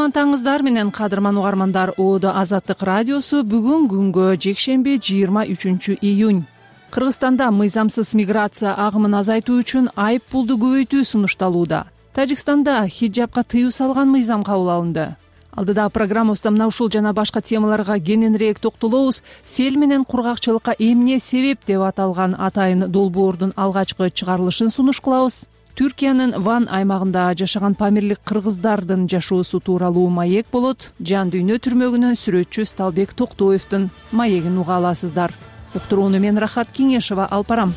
кутмантаңыздар менен кадырман угармандар. ООД Азаттык радиосу бүгүн күнгө жекшемби 23-июнь. Кыргызстанда мыйзамсыз миграция агымын азайтуу үчүн айып пулду көбөйтүү сунушталууда. Тажикстанда хиджабка тыюу салган мыйзам кабыл алынды. Алдыдагы программабызда мына ушул жана башка темаларга кененирээк токтолобуз. Сел менен кургакчылыкка эмне себеп деп аталган атайын долбоордун алгачкы чыгарылышын сунуш кылабыз. Түркиянын Ван аймагында жашаган памирлик кыргыздардын жашоосу тууралуу маек болот. Жан дүйнө түрмөгүнөн сүрөтчү Сталбек Токтоевдин маегин уга аласыздар. Уктурууну мен Рахат Кеңешова алып барам.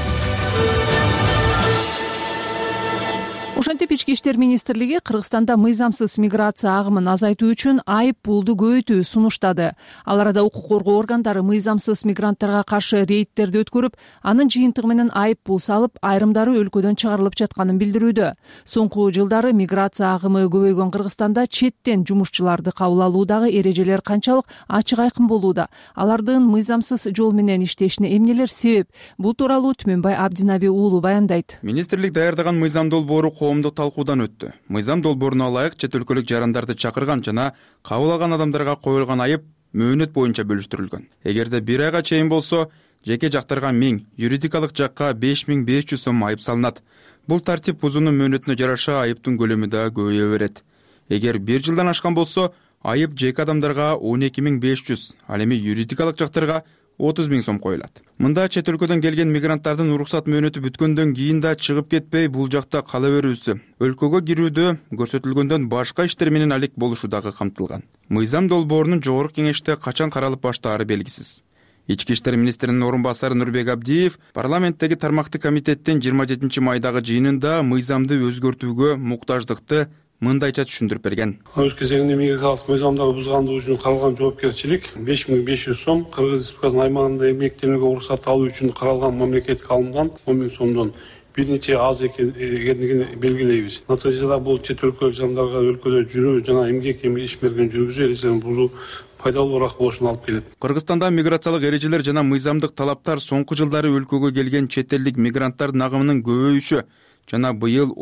Ошентип Ички иштер министрлиги Кыргызстанда мыйзамсыз миграция агымын азайтуу үчүн айып пулду көбөйтүү сунуштады. Ал арада укук коргоо органдары мыйзамсыз мигранттарга каршы рейдтерди өткөрүп, анын жыйынтыгы менен айып пул салып, айрымдары өлкөдөн чыгарылып жатканын билдирүүдө. Соңку жылдары миграция агымы көбөйгөн Кыргызстанда четтен жумушчуларды кабыл алуудагы эрежелер канчалык ачык айкын болууда? Алардын мыйзамсыз жол менен иштешине эмнелер себеп? Бул тууралуу Түмөнбай Абдинаби уулу баяндайт. Министрлик даярдаган мыйзам долбоору коомдук талкуудан өттү. Мыйзам долбооруна ылайык чет өлкөлүк жарандарды чакырган жана кабыл алган адамдарга коюлган айып мөөнөт боюнча бөлүштүрүлгөн. Эгерде 1 айга чейин болсо, жеке жактарга 1000, юридикалык жакка 5500 сом айып салынат. Бул тартип бузуунун мөөнөтүнө жараша айыптын көлөмү да көбөйө берет. Эгер 1 жылдан ашкан болсо, айып жеке адамдарга 12500, ал эми юридикалык жактарга 30.000 сом коюлат. Мында чет өлкөдөн келген мигранттардын уруксат мөөнөтү бүткөндөн кийин да чыгып кетпей бул жакта кала берүүсү, өлкөгө кирүүдө көрсөтүлгөндөн башка иштер менен алек болушу дагы камтылган. Мыйзам долбоорунун жогорку кеңеште качан каралып баштаары белгисиз. Ички иштер министринин орун басары Нурбек Абдиев парламенттеги тармактык комитеттин 27 майдагы жыйынында мыйзамды өзгөртүүгө муктаждыкты мындайча түшүндүрүп берген. Өз кезегинде миграциялык мыйзамдарды бузгандыгы үчүн каралган жоопкерчилик 5500 сом, Кыргыз Республикасынын аймагында эмгектенүүгө уруксат алуу үчүн каралган мамлекеттик алымдан 10.000 сомдон бир нече аз экендигин белгилейбиз. Натыйжада бул чет өлкөлүк жарандарга өлкөдө жүрүү жана эмгек ишмердигин жүргүзүү эрежелерин бузуу пайдалуураак болушуна алып келет. Кыргызстанда миграциялык эрежелер жана мыйзамдык талаптар соңку жылдары өлкөгө келген чет элдик мигранттардын агымынын көбөйүшү жана быйыл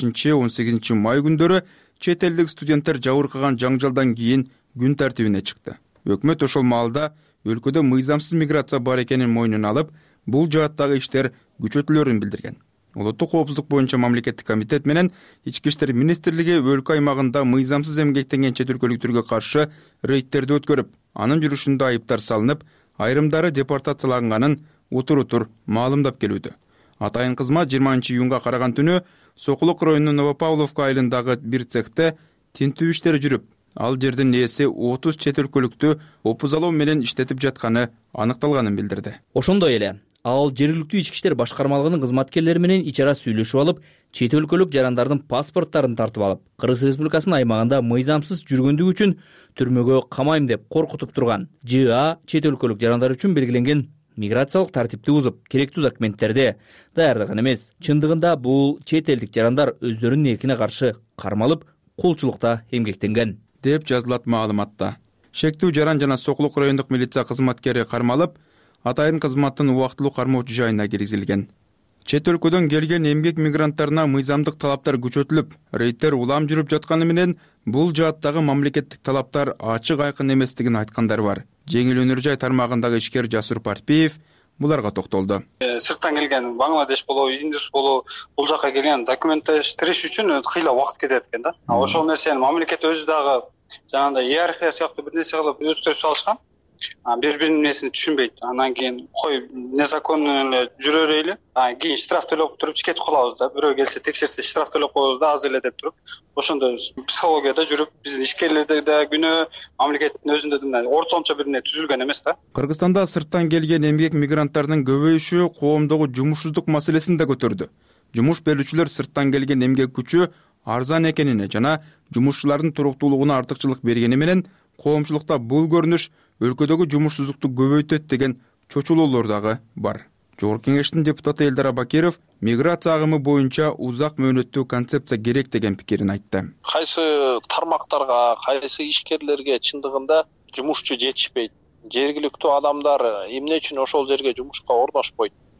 15-18 май күндөрү чет элдик студенттер жабыркаган жаңжалдан кийин күн тартибине чыкты. Өкмөт ошол маалда өлкөдө мыйзамсыз миграция бар экенин мойнуна алып, бул жааттагы иштер күчөтүлөрүн билдирген. Улуттук коопсуздук боюнча мамлекеттик комитет менен Ички иштер министрлиги өлкө аймагында мыйзамсыз эмгектенген чет өлкөлүктөргө каршы рейдтерди өткөрүп, анын жүрүшүндө айыптар салынып, айрымдары депортацияланганын утур-утур маалымдап келүүдө. Атайын кызмат 20-июнга караган түнү Сокулук районунун Новопавловка айылындагы бир цехте тинтүү иштери жүрүп, ал жердин ээси 30 чет өлкөлүктү опузалоо менен иштетип жатканы аныкталганын билдирди. Ошондой эле ал жергиликтүү ички иштер башкармалыгынын кызматкерлери менен ичара сүйлөшүп алып, чет өлкөлүк жарандардын паспорттарын тартып алып, Кыргыз Республикасынын аймагында мыйзамсыз жүргөндүгү үчүн түрмөгө камайм деп коркутуп турган. ЖА чет өлкөлүк жарандар үчүн белгиленген миграциялык тартипти бузуп, керектүү документтерди даярдаган эмес. Чындыгында бул чет элдик жарандар өздөрүнүн эркине каршы кармалып, кулчулукта эмгектенген деп жазылат маалыматта. Шектүү жаран жана Сокулук райондук милиция кызматкери кармалып, атайын кызматтын убактылуу кармоочу жайына киргизилген. Чет өлкөдөн келген эмгек мигранттарына мыйзамдык талаптар күчөтүлүп, рейдтер улам жүрүп жатканы менен бул жааттагы мамлекеттик талаптар ачык айкын эместигин айткандар бар. Жеңил өнөр жай тармагындагы ишкер Жасур Парпиев буларга токтолду. Сырттан келген Бангладеш болобу, Индус болобу, бул жака келген документтештириш үчүн кыйла убакыт кетет экен да. Ошол нерсени мамлекет өзү дагы жанагындай иерархия сыяктуу бир нерсе кылып өстүрүп салышкан. Бири-биринин несин түшүнбөйт. Анан кийин кой незаконно эле жүрө берели. Кийин штраф төлөп туруп кетип калабыз да. Бирөө келсе текшерсе штраф төлөп коебуз да, аз эле деп туруп. Ошондой психологияда жүрүп, биздин ишкерлерде да күнөө, мамлекеттин өзүндө да ортомчо бир не түзүлгөн эмес да. Кыргызстанда сырттан келген эмгек мигранттардын көбөйүшү коомдогу жумушсуздук маселесин да көтөрдү. Жумуш берүүчүлөр сырттан келген эмгек күчү арзан экенине жана жумушчулардын туруктуулугуна артыкчылык бергени менен коомчулукта бул көрүнүш өлкөдөгү жумушсуздукту көбөйтөт деген чочулоолор дагы бар. Жогорку кеңештин депутаты Элдар Абакиров миграция агымы боюнча узак мөөнөттүү концепция керек деген пикирин айтты. Кайсы тармактарга, кайсы ишкерлерге чындыгында жумушчу жетишпейт. Жергиликтүү адамдар эмне үчүн ошол жерге жумушка орношпойт?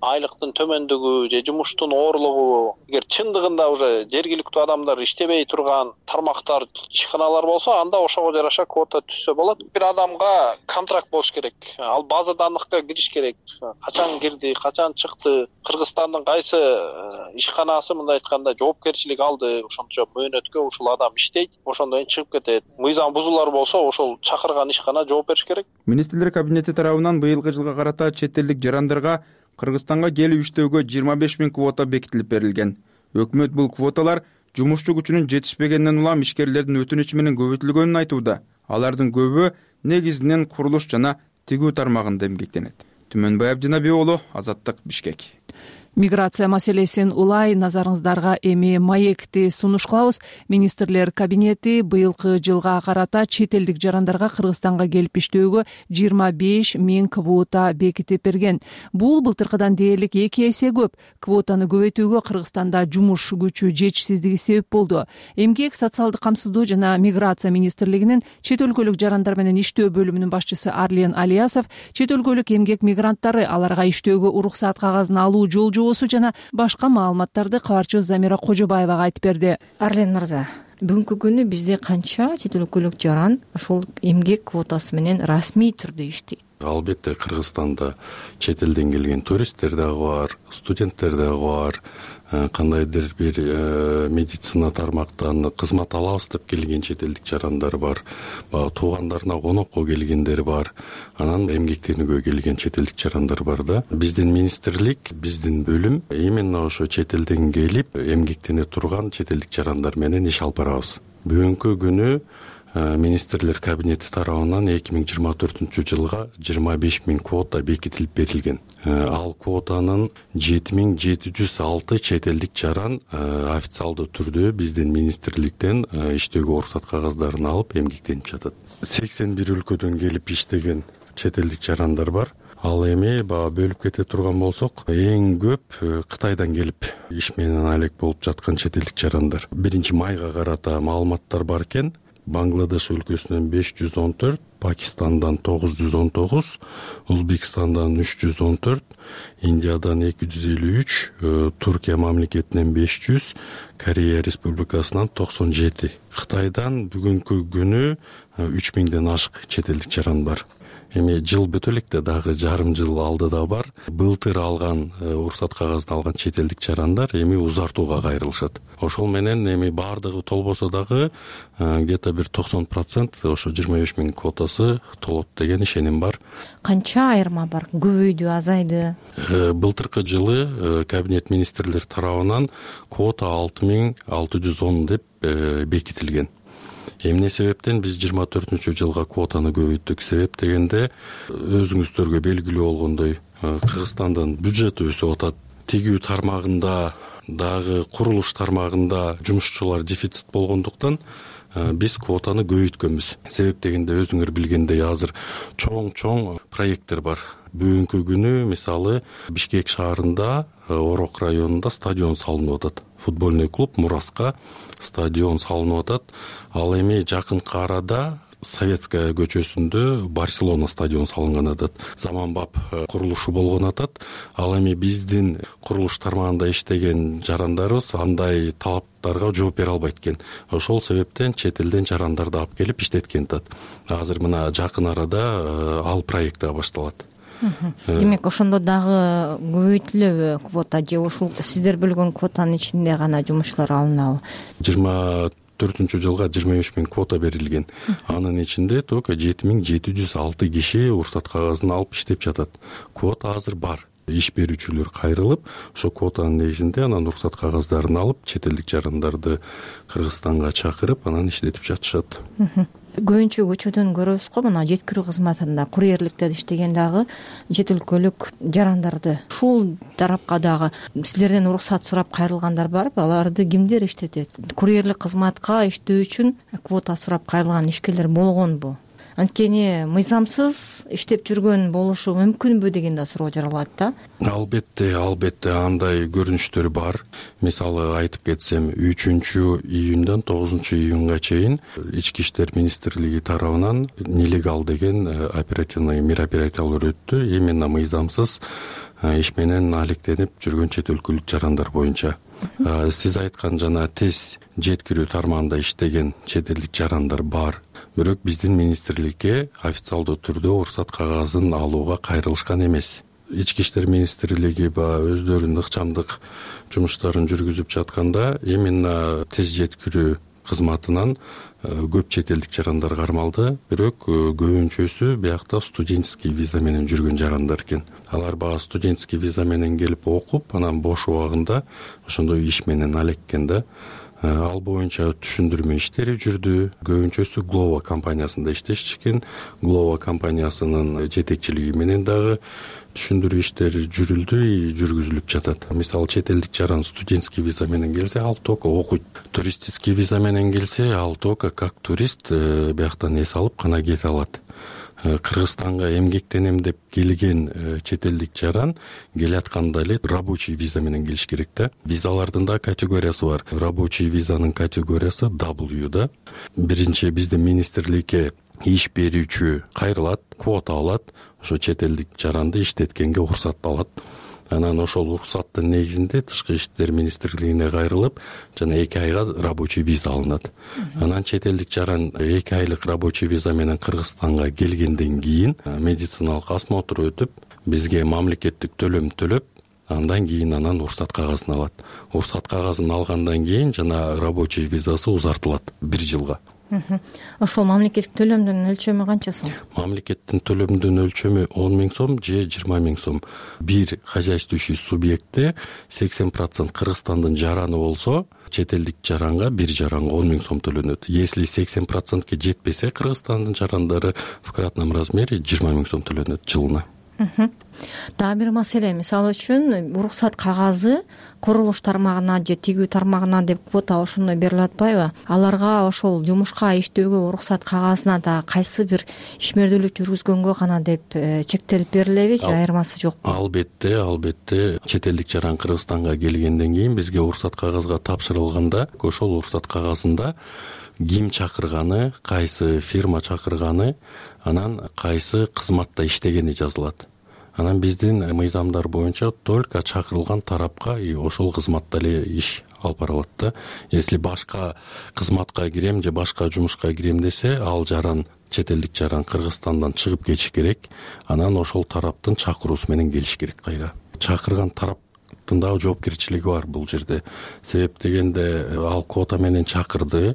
айлыктын төмөндүгү же жумуштун оорлугу, эгер чындыгында уже жергиликтүү адамдар иштебей турган тармактар, ишканалар болсо, анда ошого жараша квота түзсө болот. Бир адамга контракт болуш керек. Ал база данныхка кириш керек. Качан кирди, качан чыкты, Кыргызстандын кайсы ишканасы мындай айтканда жоопкерчилик алды, ошончо мөөнөткө ушул адам иштейт, ошондон кийин чыгып кетет. Мыйзам бузулар болсо, ошол чакырган ишкана жооп бериш керек. Министрлер кабинети тарабынан быйылкы жылга карата чет элдик жарандарга Кыргызстанга келип иштөөгө 25 000 квота бекитилип берилген. Өкмөт бул квоталар жумушчу күчүнүн жетишпегенинен улам ишкерлердин өтүнүчү менен көбөйтүлгөнүн айтууда. Алардын көбү негизинен курулуш жана тигүү тармагында эмгектенет. Түмөнбай Абдинабий уулу, Азаттык, Бишкек. Миграция маселесин улай назарыңыздарга эми маекти сунуш кылабыз. Министрлер кабинети быйылкы жылга карата чет элдик жарандарга Кыргызстанга келип иштөөгө 25 000 квота бекитип берген. Бул былтыркыдан дээрлик 2 эсе көп. Квотаны көбөйтүүгө Кыргызстанда жумуш күчү жетишсиздиги себеп болду. Эмгек, социалдык камсыздоо жана миграция министрлигинин чет өлкөлүк жарандар менен иштөө бөлүмүнүн башчысы Арлен Алиясов чет өлкөлүк эмгек мигранттары аларга иштөөгө уруксат кагазын алуу жол жана башка маалыматтарды кабарчыбыз Замира Кожобаевага айтып берди. Арлен мырза, бүгүнкү күнү бизде канча чет өлкөлүк жаран ошол эмгек квотасы менен расмий түрдө иштейт? Албетте Кыргызстанда чет элден келген туристтер дагы бар, студенттер дагы бар, кандайдыр бир медицина тармактан кызмат алабыз деп келген чет элдик жарандар бар, туугандарына конокко келгендер бар, анан эмгектенүүгө келген чет элдик жарандар бар да. Биздин министрлик, биздин бөлүм именно ошо чет элден келип эмгектене турган чет элдик жарандар менен иш алып барабыз. Бүгүнкү күнү Министрлер кабинети тарабынан 2024 жылга 25 000 квота бекитилип берилген. Ал квотанын 7706 чет элдик жаран официалдуу түрдө биздин министрликтен иштөөгө уруксат кагаздарын алып эмгектенип жатат. 81 өлкөдөн келип иштеген чет элдик жарандар бар. Ал эми бөлүп кете турган болсок, эң көп Кытайдан келип иш менен алек болуп жаткан чет элдик жарандар. 1-майга карата маалыматтар бар экен. Бангладеш өлкөсүнөн 514, Пакистандан 919, Өзбекстандан 314, Индиядан 253, Туркия мамлекетинен 500, Корея Республикасынан 97. Кытайдан бүгүнкү күнү 3000ден ашык чет элдик жаран бар. Эми жыл бүтө электе дагы жарым жыл алдыда бар. Былтыр алган уруксат кагазын алган чет элдик жарандар эми узартууга кайрылышат. Ошол менен эми баардыгы толбосо дагы где-то бир 90% ошо 25 000 квотасы толот деген ишеним бар. Канча айырма бар? Көбөйдү, азайды? Былтыркы жылы кабинет министрлер тарабынан квота 6610 деп бекитилген. Эмне себептен биз 24 жылга квотаны көбөйттүк? Себеп дегенде өзүңүздөргө белгилүү болгондой Кыргызстандын бюджети өсүп атат. Тигүү тармагында дагы курулуш тармагында жумушчулар дефицит болгондуктан биз квотаны көбөйткөнбүз. Себеп дегенде өзүңөр билгендей азыр чоң проекттер бар. Бүгүнкү күнү мисалы Бишкек шаарында Орок районунда стадион салынып атат. Футбольный клуб Мураска стадион салынып атат. Ал эми жакынкы арада Советская көчөсүндө Барселона стадион салынган атат. Заманбап курулушу болгон атат. Ал эми биздин курулуш тармагында иштеген жарандарыбыз андай талаптарга жооп бере албайт экен. Ошол себептен чет элден жарандарды алып келип иштеткен атат. Азыр мына жакын арада ал проект башталат. Демек, ошондо дагы көбөйтүлөбү квота же ушул сиздер бөлгөн квотанын ичинде гана жумушчулар алынабы? 24 жылга 25 000 квота берилген. Анын ичинде только 7706 киши уруксат кагазын алып иштеп жатат. Квота азыр бар. Иш берүүчүлөр кайрылып, ошо квотанын негизинде анан уруксат кагаздарын алып, чет элдик жарандарды Кыргызстанга чакырып, анан иштетип жатышат. Көбүнчө көчөдөн көрөбүз го, мына жеткирүү кызматында, курьерликте иштеген дагы чет өлкөлүк жарандарды. Ушул тарапка дагы силерден уруксат сурап кайрылгандар барбы? Аларды кимдер иштетет? Курьерлик кызматка иштөө үчүн квота сурап кайрылган ишкерлер болгонбу? Анткени мыйзамсыз иштеп жүргөн болушу мүмкүнбү деген да суроо жаралат да. Албетте андай көрүнүштөр бар. Мисалы айтып кетсем, 3-июндан 9-июнга чейин Ички иштер министрлиги тарабынан нелегал деген оперативный мероприятиялар өттү. Именно мыйзамсыз иш менен алектенип жүргөн чет өлкөлүк жарандар боюнча. Сиз айткан жана тез жеткирүү тармагында иштеген чет элдик жарандар бар. Бирок биздин министрликке официалдуу түрдө уруксат кагазын алууга кайрылышкан эмес. Ички иштер министрлиги өздөрүнүн ыкчамдык жумуштарын жүргүзүп жатканда именно тез жеткирүү кызматынан көп чет элдик жарандар кармалды. Бирок көбүнчөсү биякта студенческий виза менен жүргөн жарандар экен. Алар баягы студенческий виза менен келип окуп, анан бош убагында ошондой иш менен алеккен да. Ал боюнча түшүндүрмө иштери жүрдү. Көбүнчөсү Глова компаниясында иштешчү. Глова компаниясынын жетекчилиги менен дагы түшүндүрүү иштери жүргүзүлүп жатат. Мисалы чет элдик жаран студенческий виза менен келсе, ал только окуйт. Туристический виза менен келсе, ал только как турист бияктан эс алып гана кете алат. Кыргызстанга эмгектенем деп келген чет элдик жаран келатканда эле рабочий виза менен келиш керек да. Визалардын да категориясы бар. Рабочий визанын категориясы W да. Биринчи биздин министрликке иш берүүчү кайрылат, квота алат, ошо чет элдик жаранды иштеткенге уруксат алат. Анан ошол уруксаттын негизинде тышкы иштер министрлигине кайрылып, жана 2 айга рабочий виза алынат. Анан чет элдик жаран 2 айлык рабочий виза менен Кыргызстанга келгенден кийин медициналык осмотр өтүп, бизге мамлекеттик төлөм төлөп, андан кийин анан уруксат кагазын алат. Уруксат кагазын алгандан кийин жана рабочий визасы узартылат 1 жылга. Ошол мамлекеттик төлөмдүн өлчөмү канча сом? Мамлекеттин төлөмүнүн өлчөмү 10 000 сом же 20 000 сом. Бир хозяйствующий субъектте 80% Кыргызстандын жараны болсо, чет элдик жаранга, бир жаранга 10 000 сом төлөнөт. Если 80%ке жетпесе, Кыргызстандын жарандары в кратном размере 20 000 сом төлөнөт жылына. Дагы бир маселе, мисалы үчүн уруксат кагазы курулуш тармагына же тигүү тармагына деп квота ошондой берилип атпайбы? Аларга ошол жумушка иштөөгө уруксат кагазына да кайсы бир ишмердүүлүк жүргүзгөнгө гана деп чектелип берилеби же айырмасы жокпу? Албетте. Чет элдик жаран Кыргызстанга келгенден кийин бизге уруксат кагазга тапшырылганда, ошол уруксат кагазында ким чакырганы, кайсы фирма чакырганы, анан кайсы кызматта иштегени жазылат. Анан биздин мыйзамдар боюнча только чакырылган тарапка ошол кызматта эле иш алып барылат да. Если башка кызматка кирем же башка жумушка кирем десе, ал жаран, чет элдик жаран Кыргызстандан чыгып кетиш керек. Анан ошол тараптын чакыруусу менен келиш керек кайра. Чакырган тараптын дагы жоопкерчилиги бар бул жерде. Себеп дегенде ал квота менен чакырды,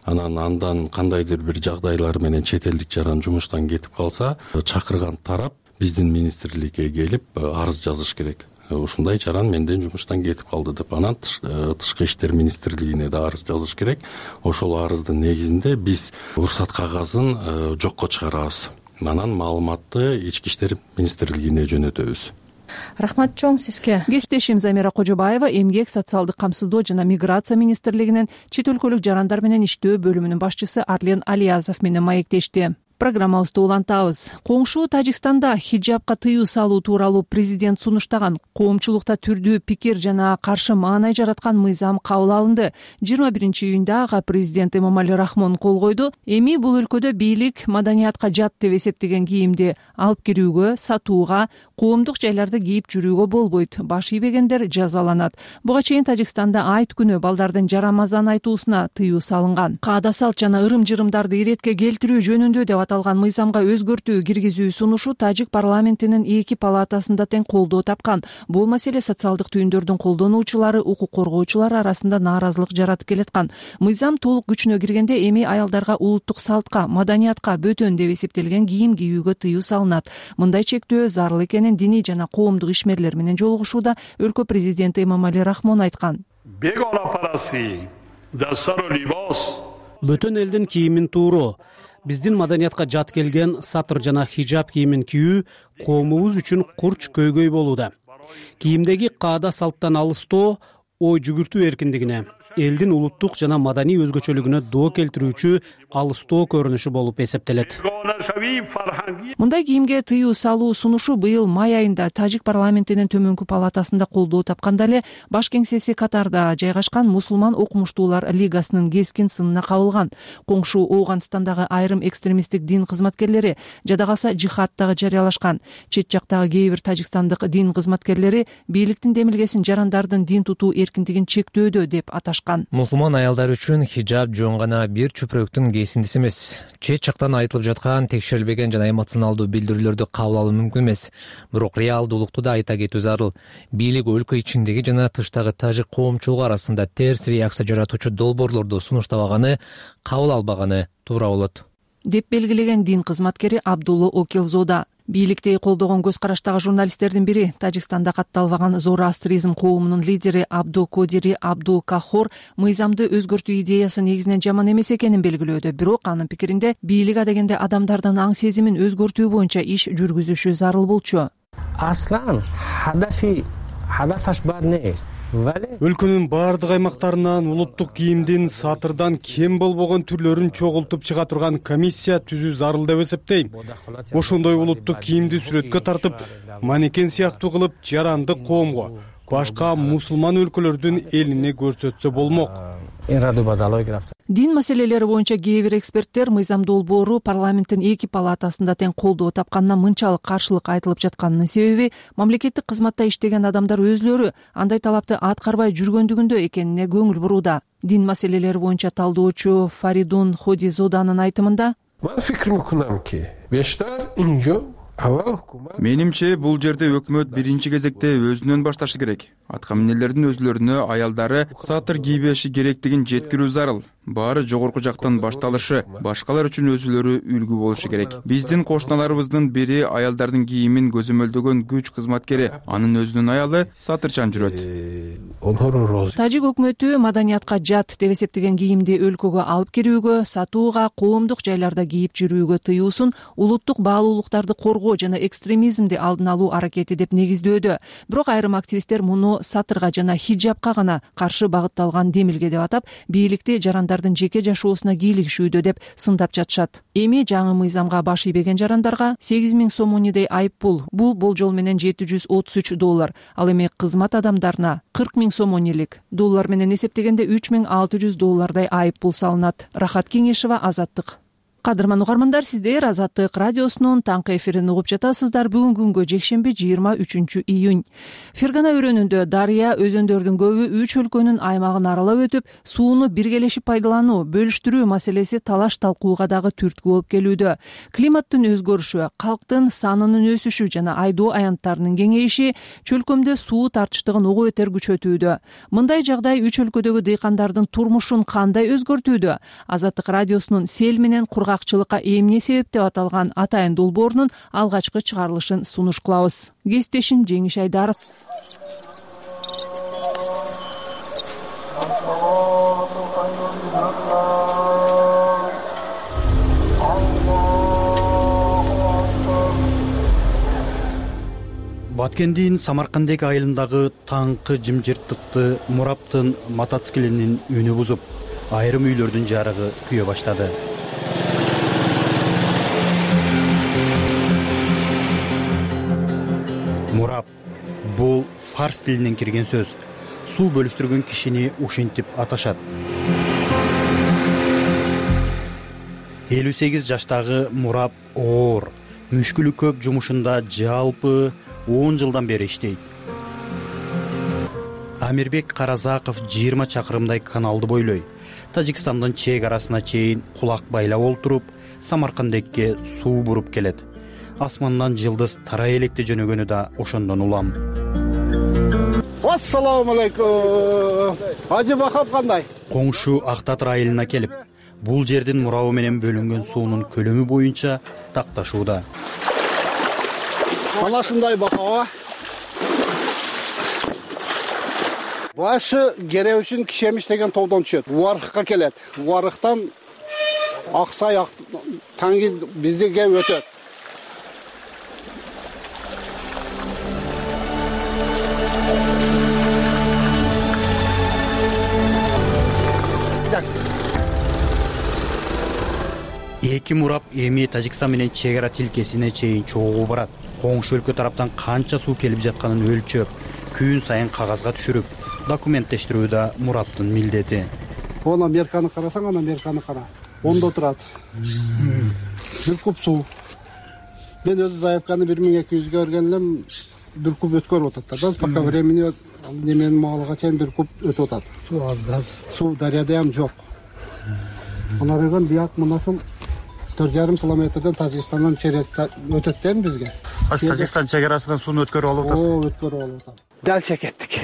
андан кандайдыр бир жагдайлар менен чет элдик жаран жумуштан кетип калса, чакырган тарап биздин министрликке келип арыз жазыш керек. Ушундай жаран менден жумуштан кетип калды деп. Анан тышкы иштер министрлигине да арыз жазыш керек. Ошол арыздын негизинде биз уруксат кагазын жокко чыгарабыз. Анан маалыматты ички иштер министрлигине жөнөтөбүз. Рахмат чоң сизге. Кесиптешим Замира Кожобаева эмгек, социалдык камсыздоо жана миграция министрлигинин чет өлкөлүк жарандар менен иштөө бөлүмүнүн башчысы Арлен Алиязов менен маектешти. Программабызды улантабыз. Коңшу Тажикстанда хиджабка тыюу салуу тууралуу президент сунуштаган коомчулукта түрдүү пикир жана каршы маанай жараткан мыйзам кабыл алынды. 21-июнда ага президент Эмомали Рахмон кол койду. Эми бул өлкөдө бийлик маданиятка жат деп эсептеген кийимди алып кирүүгө, сатууга, коомдук жайларда кийип жүрүүгө болбойт. Баш ийбегендер жазаланат. Буга чейин Тажикстанда айт күнү балдардын жарамазан айтуусуна тыюу салынган. Каада салт жана ырым-жырымдарды иретке келтирүү жөнүндө деп аталган мыйзамга өзгөртүү киргизүү сунушу Тажик парламентинин 2 палатасында тең колдоо тапкан. Бул маселе социалдык түйүндөрдүн колдонуучулары, укук коргоочулар арасында нааразылык жаратып келаткан. Мыйзам толук күчүнө киргенде эми аялдарга улуттук салтка, маданиятка бөтөн деп эсептелген кийим кийүүгө тыюу салынат. Мындай чектөө зарыл экенин диний жана коомдук ишмерлер менен жолугушууда өлкө президенти Эмомали Рахмон айткан. Бөтөн элдин кийимин тууруу, биздин маданиятка жат келген сатыр жана хиджаб кийимин кийүү коомубуз үчүн курч көйгөй болууда. Кийимдеги каада салттан алыстоо ой жүгүртүү эркиндигине, элдин улуттук жана маданий өзгөчөлүгүнө доо келтирүүчү алыстоо көрүнүшү болуп эсептелет. Мындай кийимге тыюу салуу сунушу быйыл май айында Тажик парламентинин төмөнкү палатасында колдоо тапканда эле баш кеңсеси Катарда жайгашкан мусулман окумуштуулар лигасынын кескин сынына кабылган. Коңшу Ооганстандагы айрым экстремисттик дин кызматкерлери, жада калса жихад дагы жарыялашкан. Чет жактагы кээ бир тажикстандык дин кызматкерлери бийликтин демилгесин жарандардын дин тутуу эркиндигин чектөөдө деп аташкан. Мусулман аялдар үчүн хижаб жөн гана бир чүпүрөктүн кесиндиси эмес. Чет жактан айтылып жаткан текшерилбеген жана эмоционалдуу билдирүүлөрдү кабыл алуу мүмкүн эмес. Бирок реалдуулукту да айта кетүү зарыл. Бийлик өлкө ичиндеги жана тыштагы тажик коомчулугу арасында терс реакция жаратуучу долбоорлорду сунуштабаганы, кабыл албаганы туура болот, деп белгилеген дин кызматкери Абдулло Окелзода. Бийликти колдогон көз караштагы журналисттердин бири Тажикстанда катталбаган зороастризм коомунун лидери Абду Кодири Абдул Кахор мыйзамды өзгөртүү идеясы негизинен жаман эмес экенин белгилөөдө. Бирок анын пикиринде бийлик адегенде адамдардын аң сезимин өзгөртүү боюнча иш жүргүзүшү зарыл болчу. Аслан хадафаш бар нест. Өлкөнүн баардык аймактарынан улуттук кийимдин сатырдан кем болбогон түрлөрүн чогултуп чыга турган комиссия түзүү зарыл деп эсептейм. Ошондой улуттук кийимди сүрөткө тартып, манекен сыяктуу кылып жарандык коомго, башка мусулман өлкөлөрдүн элине көрсөтсө болмок. Дин маселелери боюнча кээ бир эксперттер мыйзам долбоору парламенттин эки палатасында тең колдоо тапканына мынчалык каршылык айтылып жатканынын себеби мамлекеттик кызматта иштеген адамдар өзлөрү андай талапты аткарбай жүргөндүгүндө экенине көңүл бурууда. Дин маселелери боюнча талдоочу Фаридун Ходизоданын айтымында, менимче бул жерде өкмөт биринчи кезекте өзүнөн башташы керек. Атка минелердин өзлөрүнө аялдары сатыр кийбеши керектигин жеткирүү зарыл. Баары жогорку жактан башталышы, башкалар үчүн өзүлөрү үлгү болушу керек. Биздин кошуналарыбыздын бири аялдардын кийимин көзөмөлдөгөн күч кызматкери, анын өзүнүн аялы сатырчан жүрөт. Тажик өкмөтү маданиятка жат деп эсептеген кийимди өлкөгө алып кирүүгө, сатууга, коомдук жайларда кийип жүрүүгө тыюусун улуттук баалуулуктарды коргоо жана экстремизмди алдын алуу аракети деп негиздөөдө. Бирок айрым активисттер муну сатырга жана хижабка гана каршы багытталган демилге деп атап, бийликти жарандардын жеке жашоосуна кийлигишүүдө деп сындап жатышат. Эми жаңы мыйзамга баш ийбеген жарандарга 8000 сомонидей айып пул. Бул болжол менен $733. Ал эми кызмат адамдарына 40 000 сомонилик доллар менен эсептегенде $3600 айып пул салынат. Рахат Кеңешева, Азаттык. Кадырман угармандар, сиздер Азаттык радиосунун таңкы эфирин угуп жатасыздар. Бүгүнкү күнгө жекшемби 23 июнь. Фергана өрөөнүндө Дарыя өзөндөрдүн көбү 3 өлкөнүн аймагын аралап өтүп, сууну биргелешип пайдалануу, бөлүштүрүү маселеси талаш талкууга дагы түрткү болуп келүүдө. Климаттын өзгөрүшү, калктын санынын өсүшү жана айдоо аянттарынын кеңейиши чөлкөмдө суу тартыштыгын ого бетер күчөтүүдө. Мындай жагдай 3 өлкөдөгү дыйкандардын турмушун кандай өзгөртүүдө? Азаттык радиосунун сел менен кургакчылыкка эмне себеп деп аталган атайын долбоорунун алгачкы чыгарылышын сунуш кылабыз. Кесиптешим Жеңиш Айдаров. Баткендин Самаркандек айылындагы таңкы жымжырттыкты Мураптын мотоциклинин үнү бузуп, айрым үйлөрдүн жарыгы күйө баштады. Мурап — бул фарс тилинен кирген сөз. Суу бөлүштүргөн кишини ушинтип аташат. 58 жаштагы Мурап оор, мүшкүлү көп жумушунда жалпы 10 жылдан бери иштейт. Амирбек Каразаков 20 чакырымдай каналды бойлой, Тажикстандын чек арасына чейин кулак байлап олтуруп, Самаркандекке суу буруп келет. Асмандан жылдыз тарай электе жөнөгөнү да ошондон улам. Ассаламу алейкум. Ажы бакап кандай? Коңшу Актатыр айылына келип, бул жердин мурабы менен бөлүнгөн суунун көлөмү боюнча такташууда. Анашындай бакаба. Башы кере үчүн Кишемиш деген тоодон түшөт. Уарыкка келет. Уарыктан Аксай таңги биздиге өтөт. эки мурап эми Тажикстан менен чек ара тилкесине чейин чогуу барат. Коңшу өлкө тараптан канча суу келип жатканын өлчөп, күн сайын кагазга түшүрүп, документтештирүү да мураптын милдети. Оны Американы карасаң, ана Американы кара. Ондо турат. Бир куб суу. Мен өзү заявканы 1200 бергенлем, бир куб өткөрүп атат да. Пока времени неменин маалыга чейин бир куб өтүп атат. Суу аздап. Суу дарыяда ham жок. Алардан биyak мынашыл 4,5 километрден Тажикстандан через өтөт дейм бизге. Тажикстан чек арасынан сууну өткөрүп алып атасыз. Өткөрүп алып атам. Дальше кеттик.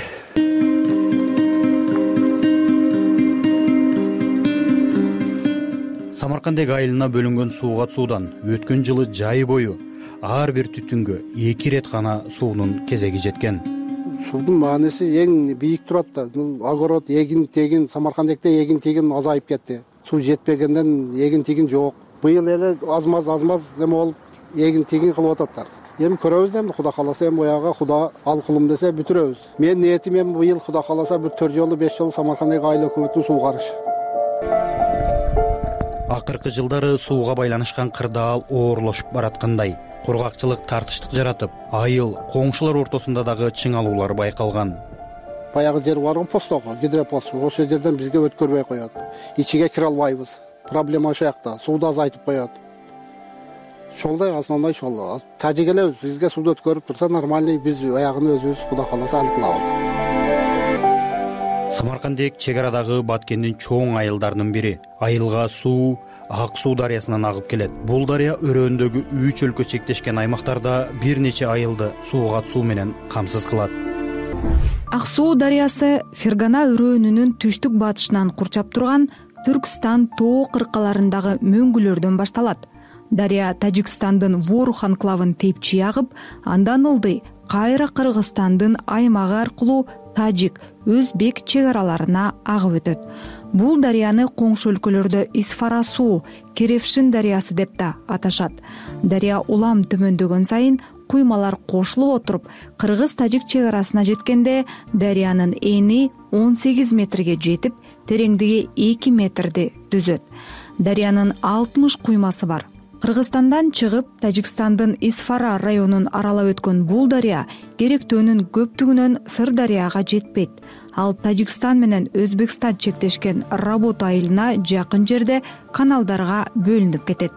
Самаркандек айылына бөлүнгөн сууга суудан өткөн жылы жай бою ар бир түтүнгө 2 рет гана суунун кезеги жеткен. Судун маанisi эң бийик турат да. Огород, эгин-тегин, Самаркандекте эгин-тегин азайып кетти. Суу жетпегенден эгин-тегин жок. Быйыл эле азмаз неме болуп эгин-тегин кылып ататтар. Эми көрөбүз эми Куда кааласа эми бояга Куда ал кылым десе бүтүрөбүз. Мен ниетим эми быйыл Куда кааласа бир 4 жолу 5 жолу Самаркандек айыл өкмөтүн суу карыш. Акыркы жылдары сууга байланышкан кырдаал оорлошуп бараткандай, кургакчылык тартыштык жаратып, айыл, коңшулар ортосунда дагы чыңалуулар байкалган. Баягы жер бар го, постого, гидропост. Ошол жерден бизге өткөрбөй коёт. Ичиге кире албайбыз. Проблема ошол жакта. Сууду азайтып коёт. Ошолдой основной ошол. Тажик эле бизге сууду өткөрүп турса нормальный, биз аягын өзүбүз Куда кааласа ал кылабыз. Самаркандек чек арадагы Баткендин чоң айылдарынын бири. Айылга суу Ак Суу дарыясынан агып келет. Бул дарыя өрөөндөгү 3 өлкө чектешкен аймактарда бир нече айылды сууга суу менен камсыз кылат. Ак Суу дарыясы Фергана өрөөнүнүн түштүк батышынан курчап турган Түркстан тоо кыркаларындагы мөңгүлөрдөн башталат. Дарыя Тажикстандын Ворух анклавын тепчи агып, андан ылдый кайра Кыргызстандын аймагы аркылуу Тажик, Өзбек чек араларына агып өтөт. Бул дарыяны коңшу өлкөлөрдө Исфара суу, Керевшин дарыясы деп да аташат. Дарыя улам төмөндөгөн сайын куймалар кошулуп отуруп, Кыргыз-Тажик чек арасына жеткенде дарыянын эни 18 метрге жетип, тереңдиги 2 метрди түзөт. Дарыянын 60 куймасы бар. Кыргызстандан чыгып, Тажикстандын Исфара районун аралап өткөн бул дарыя керектөөнүн көптүгүнөн Сырдарыяга жетпейт. Ал Тажикстан менен Өзбекстан чектешкен Работ айылына жакын жерде каналдарга бөлүнүп кетет.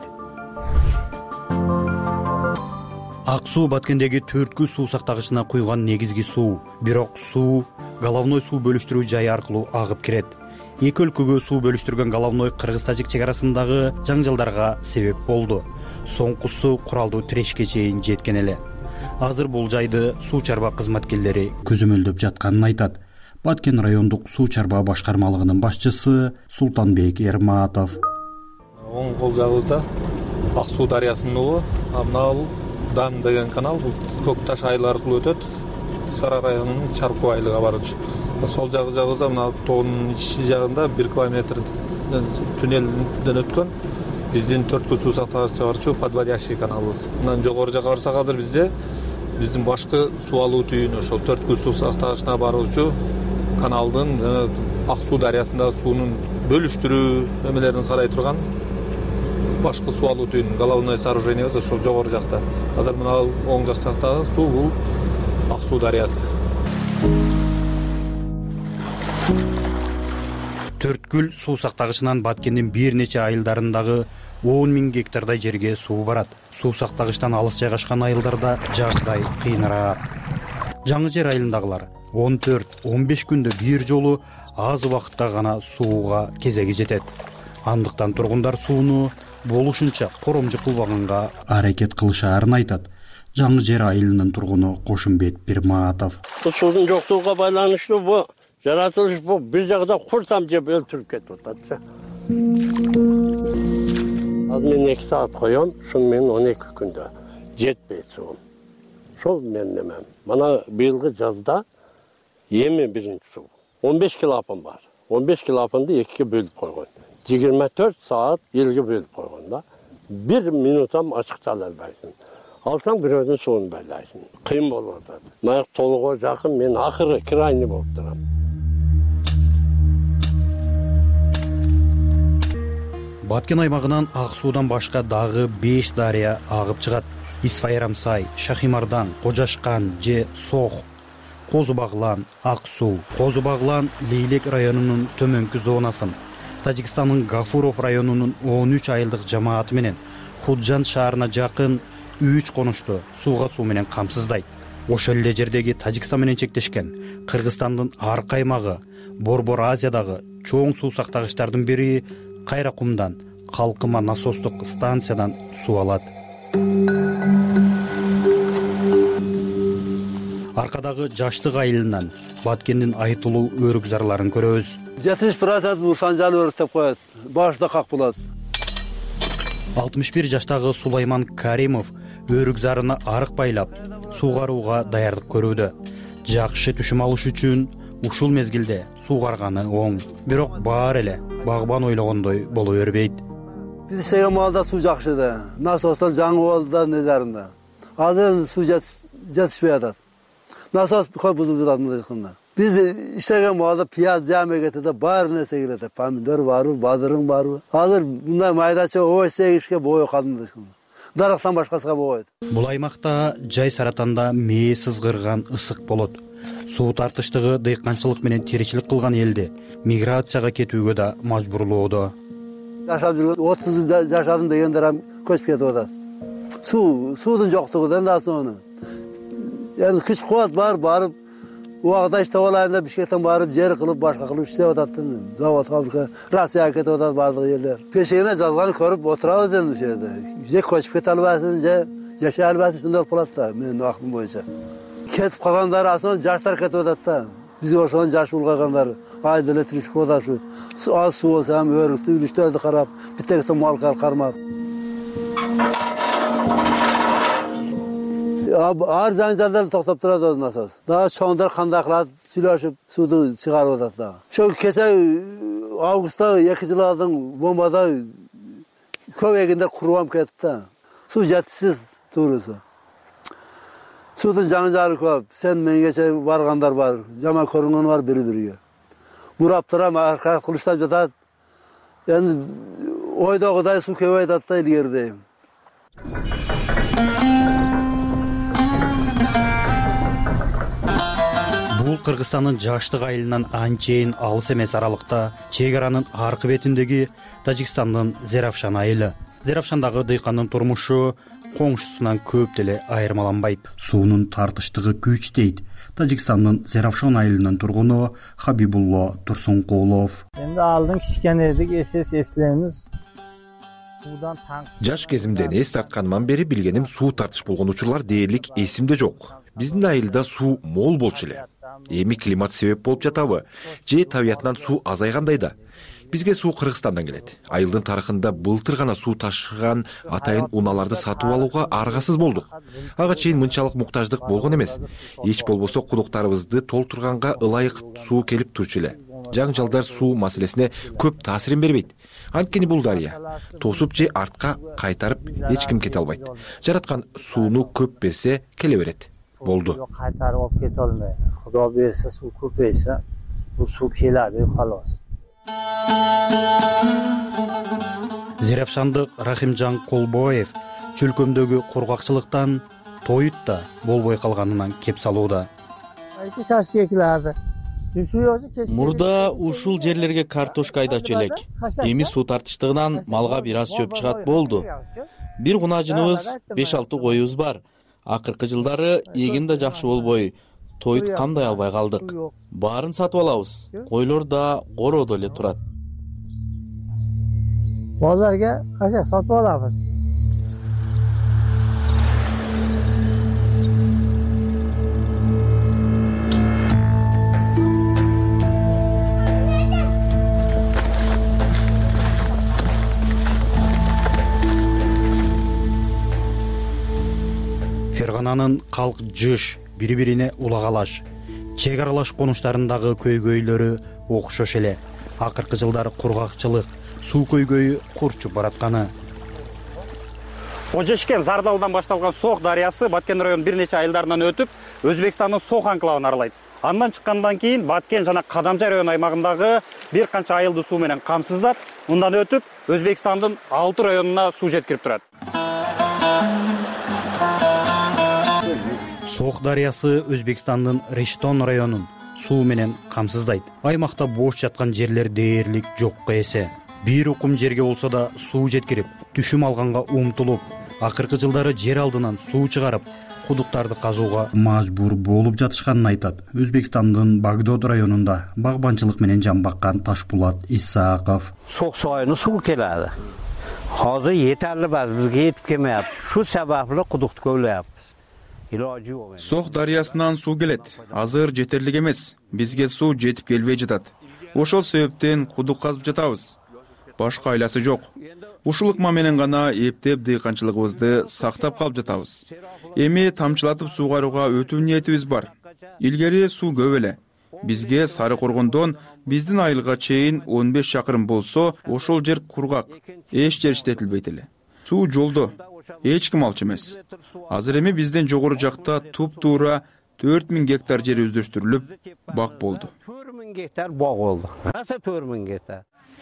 Ак Суу Баткендеги төрткүл суу сактагычына куйган негизги суу. Бирок суу головной суу бөлүштүрүү жайы аркылуу агып кирет. Эки өлкөгө суу бөлүштүргөн головной Кыргыз-Тажик чек арасындагы жаңжалдарга себеп болду. Соңкусу куралдуу тирешке чейин жеткен эле. Азыр бул жайды суу чарба кызматкерлери көзөмөлдөп жатканын айтат. Баткен райондук суу чарба башкармалыгынын башчысы Султанбек Эрматов. Оң кол жагыбызда Ак Суу дарыясынын угу, Амнал Дан деген канал бул Көк Таш айылы аркылуу өтөт. Сара районунун Чарку айылыга барчу. Сол жагыбызда мына тоонун ичи жагында 1 километр туннелден өткөн биздин төрткүл суу сактагычы барчу Подводящий каналыбыз. Мындан жогору жака барсак азыр биздин башкы суу алуу түйүнү ошол төрткүл суу сактагычына баруучу каналдын жана Ак Суу дарыясындагы суунун бөлүштүрүү эмелерин карай турган башкы суу алуу түйүнүн головной сооружениебиз ошол жогору жакта. Азыр мына оң жак жактагы суу бул Ак Суу дарыясы. Төрткүл суу сактагычынан Баткендин бир нече айылдарындагы 10 000 гектардай жерге суу барат. Суу сактагычтан алыс жайгашкан айылдарда жагдай кыйыныраак. Жаңы жер айылындагылар 14-15 күндө бир жолу аз убакытта гана сууга кезеги жетет. Андыктан тургундар сууну болушунча коромжу кылбаганга аракет кылышаарын айтат. Жаңы жер айылынын тургуну Кошумбек Пирматов. Суудун жоксугуга байланыштуу бу жаратылыш бул бир жагда куртам жеп өлтүрүп кетип атат. Азыр мен 2 саат коём, ушуну мен 12 күндө жетпейт суум. Ошол мен немем. Мана быйылгы жазда эми биринчи суу 15 килоапан бар. 15 килоапанды 2ге бөлүп койгон. 24 саат элге бөлүп койгон да. 1 минутам ачыкта албайсың. Алсаң бирөөнүн суун байлайсың. Кыйын болуп атат. Маяк толугу жакын мен акыры крайний болуп турам. Баткен аймагынан Ак Суудан башка дагы 5 дарыя агып чыгат. Исфайрамсай, Шахимардан, Кожашкан же Сох, Козубаглан, Ак Суу. Козубаглан Лейлек районунун төмөнкү зонасын, Тажикстандын Гафуров районунун 13 айылдык жамааты менен Худжан шаарына жакын 3 конушту сууга суу менен камсыздайт. Ошол эле жердеги Тажикстан менен чектешкен Кыргызстандын аркы аймагы Борбор Азиядагы чоң суу сактагычтардын бири Кайракумдан калкыма насостук станциядан суу алат. Аркадагы жаштык айылынан Баткендин айтылуу өрүк зарларын көрөбүз. 70% санжалы өрүк деп коет. Башта как болот. 61 жаштагы Сулайман Каримов өрүк зарына арык байлап, суугарууга даярдык көрүүдө. Жакшы түшүм алыш үчүн ушул мезгилде суугарганы оң. Бирок баары эле багбан ойлогондой боло бербейт. Биз иштеген маалда суу жакшы эле. Насостор жаңы болду да нелеринде. Азыр суу жетишпей атат. Насос кой бузулуп атат. Биз иштеген маалда пияз жаме кетет, баары нерсе келет. Помидор барбы, бадырың барбы. Азыр мындай майдача ой сегишке бою калды. Дарактан башкасыга болбойт. Бул аймакта жай саратанда мээ сызгырган ысык болот. Суу тартыштыгы дыйканчылык менен тиричилик кылган элди миграцияга кетүүгө да мажбурлоодо. Жашап жүргөн 30 жашадым дегендер көчүп кетип атат. Суудун жоктугунан да сону. Yani kış kuvat barıp uaqda işte olayında Bişkek'ten barıp jeri kılıp başka kılıp işlep atattın. Zavod, fabrika, Rossiyaga ketip atat bardığı yerler. Peşegine жазганын көрүп отурабыз эми ошол жерде. Же көчүп кете албайсың, же жашай албайсың, шундай болот да менин акылым боюнча. Кетип калгандар асын жаштар кетип атат да. Биз ошонун жашы улгайгандар айда эле тиричилик болот ушу. Az суу болсо ham өрүктү, үлүчтөрдү карап, биттекте мал кармап. Ар жаңжалдар токтоп турат өзүн асас. Дагы чоңдор кандай кылат, сүйлөшүп сууду чыгарып атат да. Ошол кече августта 2 жыл алдын бомбада көп эгиндер куруп кетти да. Суу жетишсиз туурусу. Суудун жаңжалы көп. Сен мен кече баргандар бар, жама көрүнгөн бар бири-бириге. Бурап турам, арка кылыштап жатат. Эми ойдогудай суу көбөйүп атат да илгеридей. Бул Кыргызстандын жаштык айылынан анчейин алыс эмес аралыкта чек аранын аркы бетиндеги Тажикстандын Зеравшан айылы. Зеравшандагы дыйкандын турмушу коңшусунан көп деле айырмаланбайт. Суунун тартыштыгы күч дейт Тажикстандын Зеравшан айылынын тургуну Хабибулло Турсункулов. Эми алдын кичкенедик эслейбиз. Жаш кезимден эс тартканыман бери билгеним суу тартыш болгон учурлар дээрлик эсимде жок. Биздин айылда суу мол болчу эле. Эми климат себеп болуп жатабы же табиятынан суу азайгандай да. Бизге суу Кыргызстандан келет. Айылдын тарыхында былтыр гана суу ташыган атайын унааларды сатып алууга аргасыз болдук. Ага чейин мынчалык муктаждык болгон эмес. Эч болбосо кудуктарыбызды толтурганга ылайык суу келип турчу эле. Жаңжалдар суу маселесине көп таасирин бербейт. Анткени бул дарыя тосуп же артка кайтарып эч ким кете албайт. Жараткан сууну көп берсе келе берет. Болду. Кайтарып алып кете албайт. Кудо берсе суу көпөйсө, бул суу келadi, халас. Зеравшандык Рахимжан Колбоев чөлкөмдөгү кургакчылыктан тоют да болбой калганынан кеп салууда. Мурда ушул жерлерге картошка айдачу элек. Эми суу тартыштыгынан малга бир аз чөп чыгат болду. Бир кунажыныбыз 5-6 коюбуз бар. Акыркы жылдары эгин да жакшы болбой, тоют камдай албай калдык. Баарын сатып алабыз. Койлор да короодо эле турат. Базарга кача сатып алабыз. Фергананын калк жыш, бири-бирине улагалаш, чек аралаш конуштарындагы көйгөйлөрү окшош эле. Акыркы жылдары кургакчылык, суу көйгөйү курчуп баратканы. Ожешкен Зардалдан башталган Сох дарыясы Баткен районунун бир нече айылдарынан өтүп, Өзбекстандын Сох анклавын аралайт. Андан чыккандан кийин Баткен жана Кадамча район аймагындагы бир канча айылды суу менен камсыздап, мындан өтүп Өзбекстандын 6 районуна суу жеткирип турат. Сох дарыясы Өзбекстандын Рештон районун суу менен камсыздайт. Аймакта бош жаткан жерлер дээрлик жокко эсе. Бир укум жерге болсо да суу жеткирип, түшүм алганга умтулуп, акыркы жылдары жер алдынан суу чыгарып, кудуктарды казууга мажбур болуп жатышканын айтат. Өзбекстандын Багдод районунда багбанчылык менен жан баккан Ташпулат Исааков. Сок суайны суу келadi. Hozir yetarli emas, bizga yetib kelmayapti. Shu sababli quduqni ko'layapmiz. Iloji yo'q. Сох дарыясынан суу келет. Азыр жетерлик эмес. Бизге суу жетип келбей жатат. Ошол себептен кудук казып жатабыз. Башка айласы жок. Ушул ыкма менен гана эптеп дыйканчылыгыбызды сактап калып жатабыз. Эми тамчылатып суугарууга өтүү ниетибиз бар. Илгери суу көп эле. Бизге Сары Коргондон биздин айылга чейин 15 чакырым болсо, ошол жер кургак, эч жер иштетилбейт эле. Суу жолдо, эч ким алчу эмес. Азыр эми бизден жогору жакта туп-туура 4000 гектар жер өздөштүрүлүп, бак болду. 4000 гектар бак болду. Раса 4000 гектар.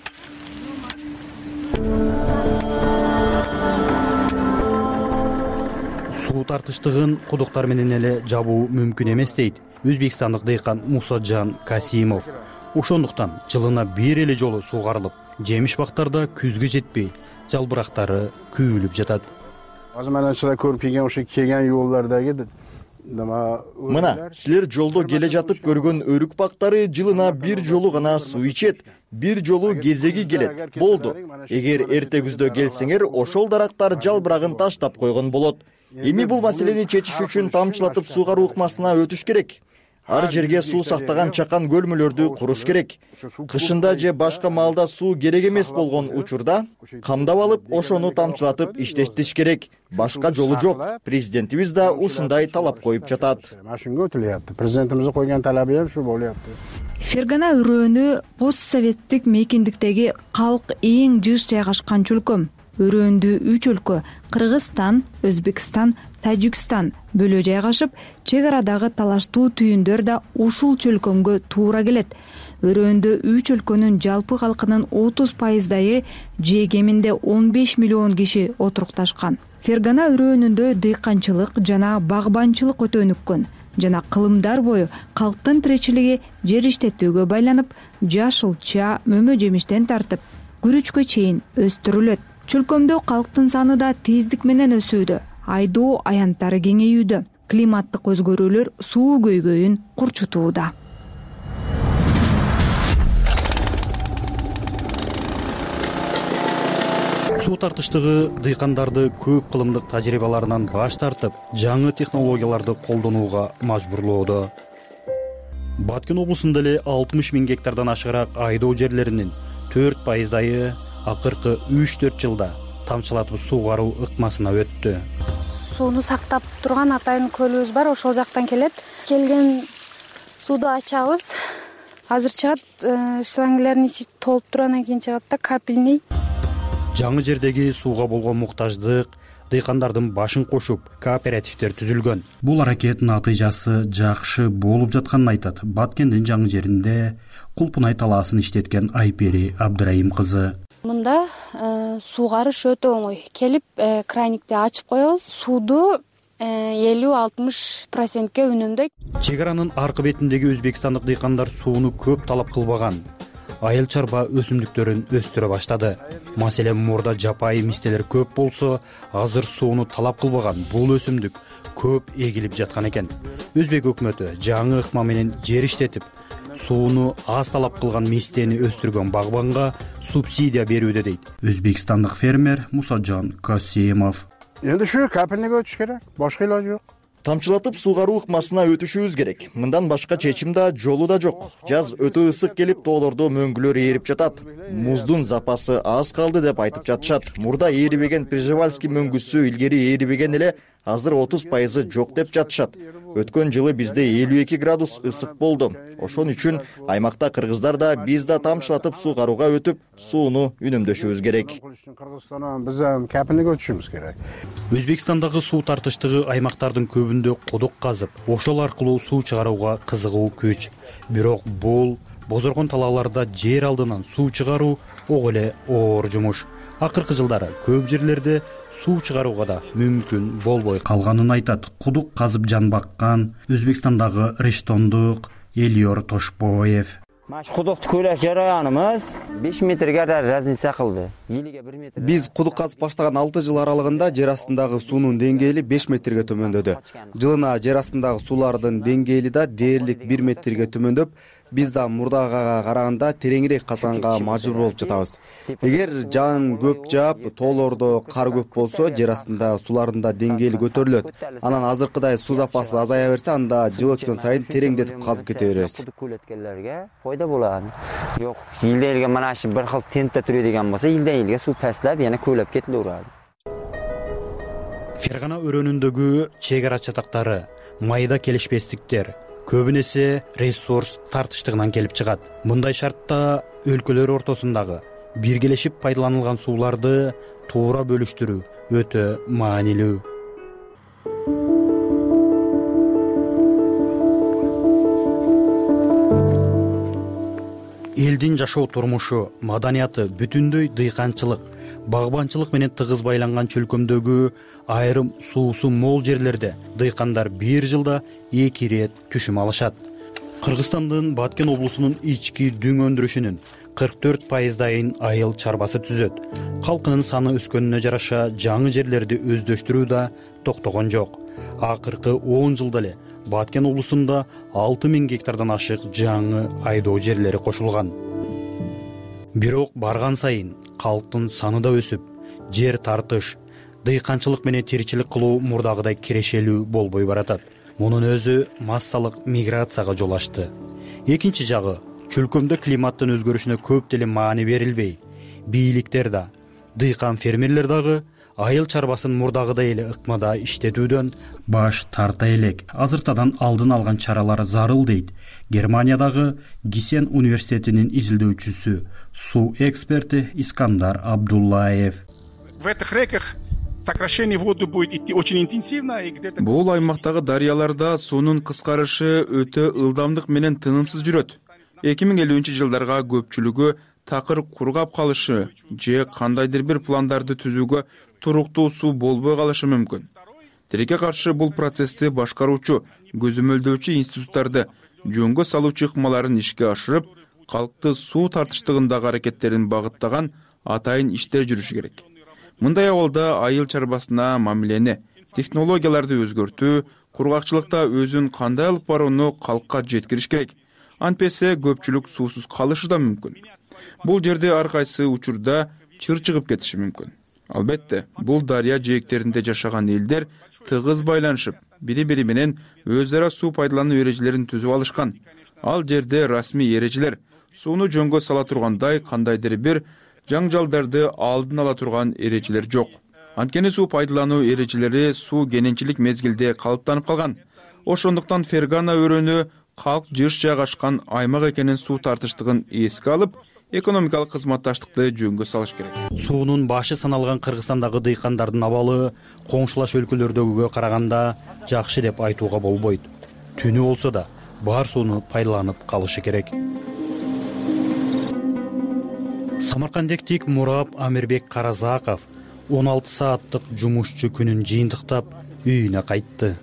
Суу тартыштыгын кудуктар менен эле жабуу мүмкүн эмес дейт өзбекстандык дыйкан Мусаджан Касимов. Ошондуктан жылына бир эле жолу суугарылып, жемиш бактарда күзгө жетпей, жалбырактары күйүлүп жатат. Азыр мен чыда көрүп келген ошо келген жолдордогу Мына, силер жолдо келе жатып көргөн өрүк бактары жылына бир жолу гана суу ичет, бир жолу кезеги келет. Болду. Эгер эрте күздө келсеңер, ошол дарактар жалбырагын таштап койгон болот. Эми бул маселени чечиш үчүн тамчылатып суугаруу ыкмасына өтүш керек. Ар жерге суу сактаган чакан көлмөлөрдү куруш керек. Кышында же башка маалда суу керек эмес болгон учурда камдап алып, ошону тамчылатып иштетиш керек. Башка жолу жок. Президентибиз да ушундай талап коюп жатат. Машинге өтүлөптү. Президентибиздин койгон талабы эми ушу болупту. Фергана өрөөнү постсоветтик мейкиндиктеги калк эң жыш жайгашкан чөлкөм. Өрөөндө 3 өлкө Кыргызстан, Өзбекстан, Тажикстан бөлө жайгашып, чек арадагы талаштуу түйүндөр да ушул чөлкөмгө туура келет. Өрөөндө 3 өлкөнүн жалпы калкынын 30%дайы же кеминде 15 миллион киши отурукташкан. Фергана өрөөнүндө дыйканчылык жана багбанчылык өтө өнүккөн. Жана кылымдар бою калктын тиричилиги жер иштетүүгө байланып, жашылча, мөмө жемиштен тартып, күрүчкө чейин өстүрүлөт. Чөлкөмдө калктын саны да тездик менен өсүүдө. Айдоо аянттары кеңейүүдө. Климаттык өзгөрүүлөр суу көйгөйүн курчутууда. Суу тартыштыгы дыйкандарды көп кылымдык тажрыйбаларынан баш тартып, жаңы технологияларды колдонууга мажбурлоодо. Баткен облусунда эле 60 000 гектардан ашыгыраак айдоо жерлеринин 4%дайы акыркы 3-4 жылда тамчылатып суугаруу ыкмасына өттү. Сууну сактап турган атайын көлүбүз бар, ошол жактан келет. Келген сууду ачабыз. Азыр чыгат, шлангылардын ичи толуп тургандан кийин чыгат да капельный. Жаңы жердеги сууга болгон муктаждык дыйкандардын башын кошуп, кооперативдер түзүлгөн. Бул аракет натыйжасы жакшы болуп жатканын айтат. Баткендин жаңы жеринде Кулпунай талаасын иштеткен Айпери Абдыраим кызы. Мында суугарыш өтө оңой. Келип крайникти ачып коебуз, сууду 50-60%ке үнөмдөйт. Чек аранын аркы бетиндеги өзбекстандык дыйкандар сууну көп талап кылбаган. Айыл чарба өсүмдүктөрүн өстүрө баштады. Маселен, мурда жапайы мистелер көп болсо, азыр сууну талап кылбаган бул өсүмдүк көп эгилип жаткан экен. Өзбек өкмөтү жаңы ыкма менен жер иштетип, сууну аз талап кылган мистени өстүргөн багбанга субсидия берүүдө дейт өзбекстандык фермер Мусаджан Касимов. Эndi shu kapelniga o'tish kerak. Boshqa iloji yo'q. Тамчылатып суугаруу ыкмасына өтүшүбүз керек. Мындан башка чечим да жолу да жок. Жаз өтө ысык келип, тоолордо мөңгүлөр ээрип жатат. Муздун запасы аз калды деп айтып жатышат. Мурда ээрибеген Прижевальский мөңгүсү илгери ээрибеген эле, азыр 30% жок деп жатышат. Өткөн жылы бизде 52 градус ысык болду. Ошон үчүн аймакта кыргыздар да биз да тамчылатып суугарууга өтүп, сууну үнөмдөшүбүз керек. Кыргызстандан биз капелнига өтүшүбүз керек. Өзбекстандагы суу тартыштыгы аймактардын көбү көбүндө кудук казып, ошол аркылуу суу чыгарууга кызыгуу күч. Бирок бул бозоргон талааларда жер алдынан суу чыгаруу ого эле оор жумуш. Акыркы жылдары көп жерлерде суу чыгарууга да мүмкүн болбой калганын айтат кудук казып жан баккан Өзбекстандагы Риштондук Элиор Тошбоев. Кудукту көйлөш жараяныбыз 5 метрге разница кылды. Биз кудук казып баштаган 6 жыл аралыгында жер астындагы суунун деңгээли 5 метрге төмөндөдү. Жылына жер астындагы суулардын деңгээли да дээрлик 1 метрге төмөндөп, биз да мурдагыга караганда тереңирээк казганга мажбур болуп жатабыз. Эгер жан көп жаап, тоолордо кар көп болсо, жер астында суулардын да деңгээли көтөрүлөт. Анан азыркыдай суу запасы азая берсе, анда жыл өткөн сайын тереңдетип казып кете беребиз. Файда болот. Жок, илден элге мына ушул бир кыл тентте туруу деген болсо, илден элге суу пастлап, яна көйлөп кетиле берет. Фергана өрөөнүндөгү чек ара чатактары, майда келишпестиктер көбүн эсе ресурс тартыштыгынан келип чыгат. Мындай шартта өлкөлөр ортосундагы биргелешип пайдаланылган сууларды туура бөлүштүрүү өтө маанилүү. Элдин жашоо турмушу, маданияты бүтүндөй дыйканчылык, багбанчылык менен тыгыз байланган чөлкөмдөгү айрым суусу мол жерлерде дыйкандар бир жылда 2 ирет түшүм алышат. Кыргызстандын Баткен облусунун ички дүң өндүрүшүнүн 44%-дайын айыл чарбасы түзөт. Калкынын саны өскөнүнө жараша жаңы жерлерди өздөштүрүү да токтогон жок. Акыркы 10 жылда эле Баткен облусунда 6000 гектардан ашык жаңы айдоо жерлери кошулган. Бирок барган сайын калктын саны да өсүп, жер тартыш, дыйканчылык менен тиричилик кылуу мурдагыдай кирешелүү болбой баратат. Мунун өзү массалык миграцияга жол ачты. Экинчи жагы, чөлкөмдө климаттын өзгөрүшүнө көп деле маани берилбей, бийликтер да, дыйкан фермерлер дагы айыл чарбасын мурдагыдай эле ыкмада иштетүүдөн баш тарта элек. Азыртадан алдын алган чаралар зарыл дейт Германиядагы Гисен университетинин изилдөөчүсү, суу эксперти Искандар Абдуллаев. В этих реках сокращение воды будет идти очень интенсивно и где-то Бул аймактагы дарыяларда суунун кыскарышы өтө ылдамдык менен тынымсыз жүрөт. 2050-жылдарга көпчүлүгү такыр кургап калышы же кандайдыр бир пландарды түзүүгө туруктуу суу болбой калышы мүмкүн. Тилекке каршы бул процессти башкаруучу, көзөмөлдөөчү институттарды жөнгө салуучу ыкмаларын ишке ашырып, калкты суу тартыштыгындагы аракеттерин багыттаган атайын иштер жүрүшү керек. Мындай абалда айыл чарбасына мамилени, технологияларды өзгөртүү, кургакчылыкта өзүн кандай алып барууну калкка жеткириш керек. Антпесе көпчүлүк суусуз калышы да мүмкүн. Бул жерде ар кайсы учурда чыр чыгып кетиши мүмкүн. Албетте, бул дарыя жээктеринде жашаган элдер тыгыз байланышып, бири-бири менен өз ара суу пайдалануу эрежелерин түзүп алышкан. Ал жерде расмий эрежелер, сууну жөнгө сала тургандай кандайдыр бир жаңжалдарды алдын ала турган эрежелер жок. Анткени суу пайдалануу эрежелери суу кененчилик мезгилде калыптанып калган. Ошондуктан Фергана өрөөнү калк жыш жайгашкан аймак экенин суу тартыштыгын эске алып, экономикалык кызматташтыкты жөнгө салыш керек. Суунун башы саналган Кыргызстандагы дыйкандардын абалы коңшулаш өлкөлөрдөгүгө караганда жакшы деп айтууга болбойт. Түнү болсо да бар сууну пайдаланып калышы керек. Самаркандектик мурап Амирбек Каразаков 16 сааттык жумушчу күнүн жыйынтыктап үйүнө кайтты.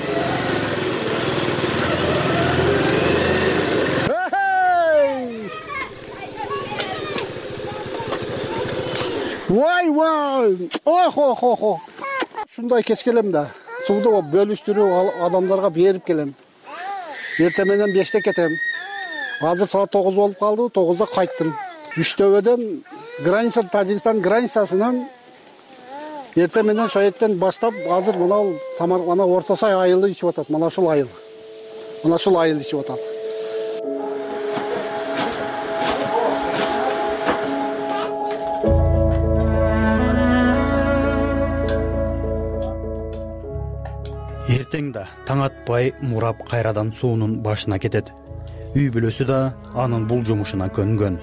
Вай! Охо! Шундай кечкелем да. Сууду бөлүштүрүп адамдарга берип келем. Эртең менен 5те кетем. Азыр саат 9 болуп калды, 9да кайттым. Үчтөбөдөн граница, Тажикстан границасынан эртең менен шоеттен баштап, азыр мына Самарканда Орто Сай айылы ичип атат. Мына ушул айыл. Мына ушул айыл ичип атат. Эртең да таң атпай мурап кайрадан суунун башына кетет. Үй бүлөсү да анын бул жумушуна көнгөн.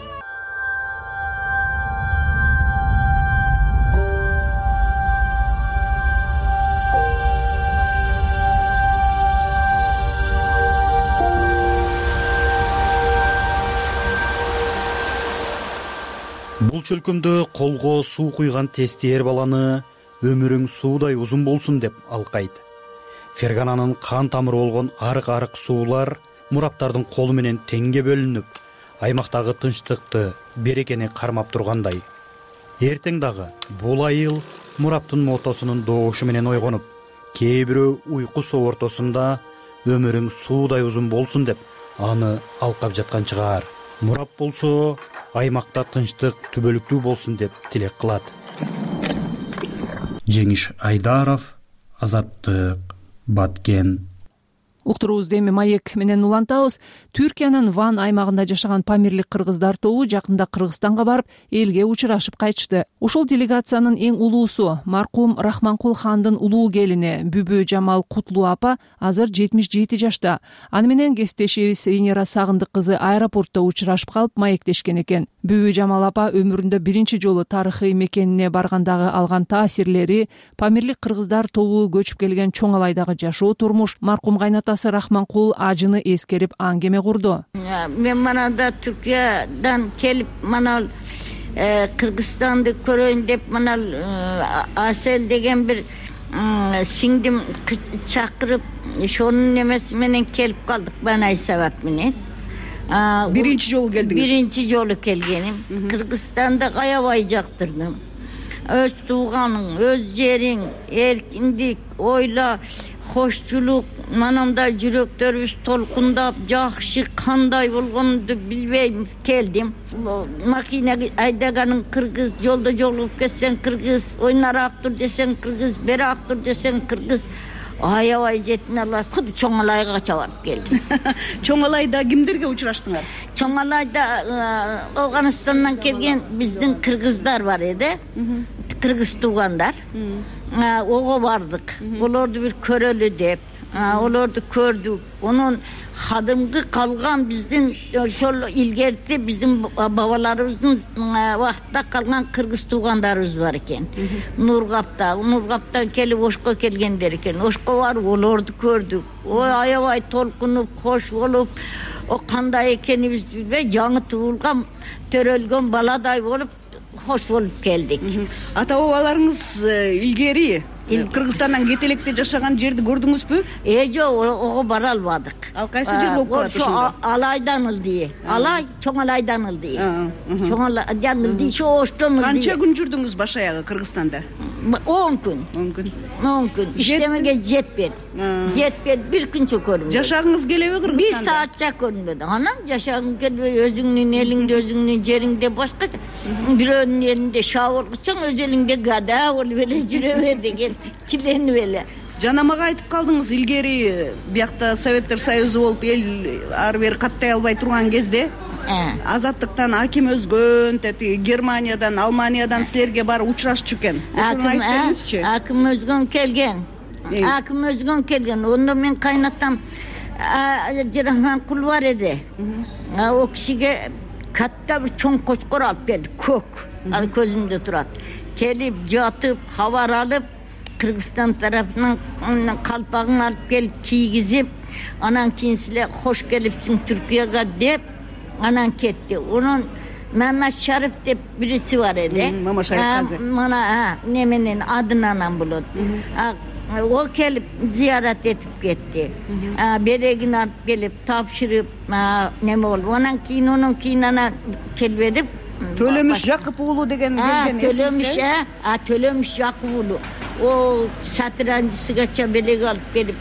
бул чөлкөмдө колго суу куйган тестиер баланы өмүрүң суудай узун болсун деп алкайт. Фергананын кан тамыры болгон арык суулар мураптардын колу менен теңге бөлүнүп, аймактагы тынчтыкты, берекени кармап тургандай. Эртең дагы бул айыл мураптын мотосунун доошу менен ойгонуп, кээ бирөө уйку ортосунда өмүрүң суудай узун болсун деп аны алкап жаткан чыгар. Мурап болсо аймакта тынчтык түбөлүктүү болсун деп тилек кылат. Жеңиш Айдаров, Азаттык, Баткен. Уктуруубузду эми маек менен улантабыз. Түркиянын Ван аймагында жашаган памирлик кыргыздар тобу жакында Кыргызстанга барып, элге учурашып кайтышты. Ушул делегациянын эң улуусу маркум Рахманкул хандын улуу келини Бүбү Жамал Кутлуу апа азыр 77 жашта. Аны менен кесиптешибиз Венера Сагындык кызы аэропортто учурашып калып маектешкен экен. Бүбү Жамал апа өмүрүндө биринчи жолу тарыхый мекенине баргандагы алган таасирлери, памирлик кыргыздар тобу көчүп келген чоң алайдагы жашоо турмуш, маркум кайнатасы Рахманкул ажыны эскерип аңгеме курду. Мен манада Түркиядан келип, мана Кыргызстанды көрөйүн деп, мана Асел деген бир сиңдим чакырып, ошонун немеси менен келип калдык, банай сабап менен. Биринчи жолу келдиңиз? Биринчи жолу келгеним. Кыргызстанды аябай жактырдым. Өз тууганың, өз жериң, эркиндик, ойла, хошчулук, манамдай жүрөктөрүбүз толкундап, жакшы кандай болгонду билбейм келдим. Макина айдаганың кыргыз, жолдо жолугуп кетсең кыргыз, ойнарак тур десең кыргыз, берак тур десең кыргыз. Аябай жетин алай, куду Чоң Алайга чабарып келдим. Чоң Алайда кимдерге учураштыңар? Чоң Алайда Афганистандан келген биздин кыргыздар бар эди. Кыргыз туугандар. Ого бардык. Олорду бир көрөлү деп. Олорду көрдүк. Онун кадимки калган биздин ошол илгерти биздин бабаларыбыздын убактта калган кыргыз туугандарыбыз бар экен. Нургаптан келип Ошко келгендер экен. Ошко барып олорду көрдүк. Ой, аябай толкунуп, кош болуп, кандай экенибизди билбей, жаңы туулган, төрөлгөн баладай болуп хош болуп келдик. Ата бабаларыңыз илгери Кыргызстандан кетелекте жашаган жерди көрдүңүзбү? Жок, ого бара албадык. Ал кайсы жер болуп калат ошондо? Алайдан ылдый. Алай, Чоң Алайдан ылдый. Чоң Алайдан ылдый, оштон ылдый. Канча күн жүрдүңүз баш аягы Кыргызстанда? 10 күн. 10 күн. Иштемеге жетпedi. Bir күн чөкөрүм. Жашагыңыз келеби Кыргызстанда? 1 саатча көрүнбөдү. Анан жашагың келбей, өзүңдүн элиңде, өзүңдүн жериңде башка, бирөөнүн элинде шабылгычаң, өз элиңде гада болуп эле жүрөбө деген тиленип эле. Жана мага айтып калдыңыз, илгери биякта Советтер Союзу болуп эл ары бери каттай албай турган кезде азаттыктан аким өзгөн, Германиядан, Алманиядан силерге барып учурашчу экен. Ошону айтып бериңизчи. Аким өзгөн келген. Аким өзгөн келген. Ондо мен кайнатам Рахманкул бар эди. О кишиге катта бир чоң кочкор алып келди, көк. Ал көзүмдө турат. Келип жатып, хабар алып, Кыргызстан тарапынан калпагын алып келип кийгизип, анан кийин силер хош келипсиң Түркияга деп, анан кетти. Онун Мамат Шариф деп бириси бар эди. Мама Шариф казы. Мана неменен адынан болот. О келип зиярат этип кетти. Берегин алып келип тапшырып, неме болду. Анан кийин анан келбедип. Төлөмүш Жакып уулу деген келген эсизде? Төлөмүш Жакып уулу. О сатыранчысыгача белек алып келип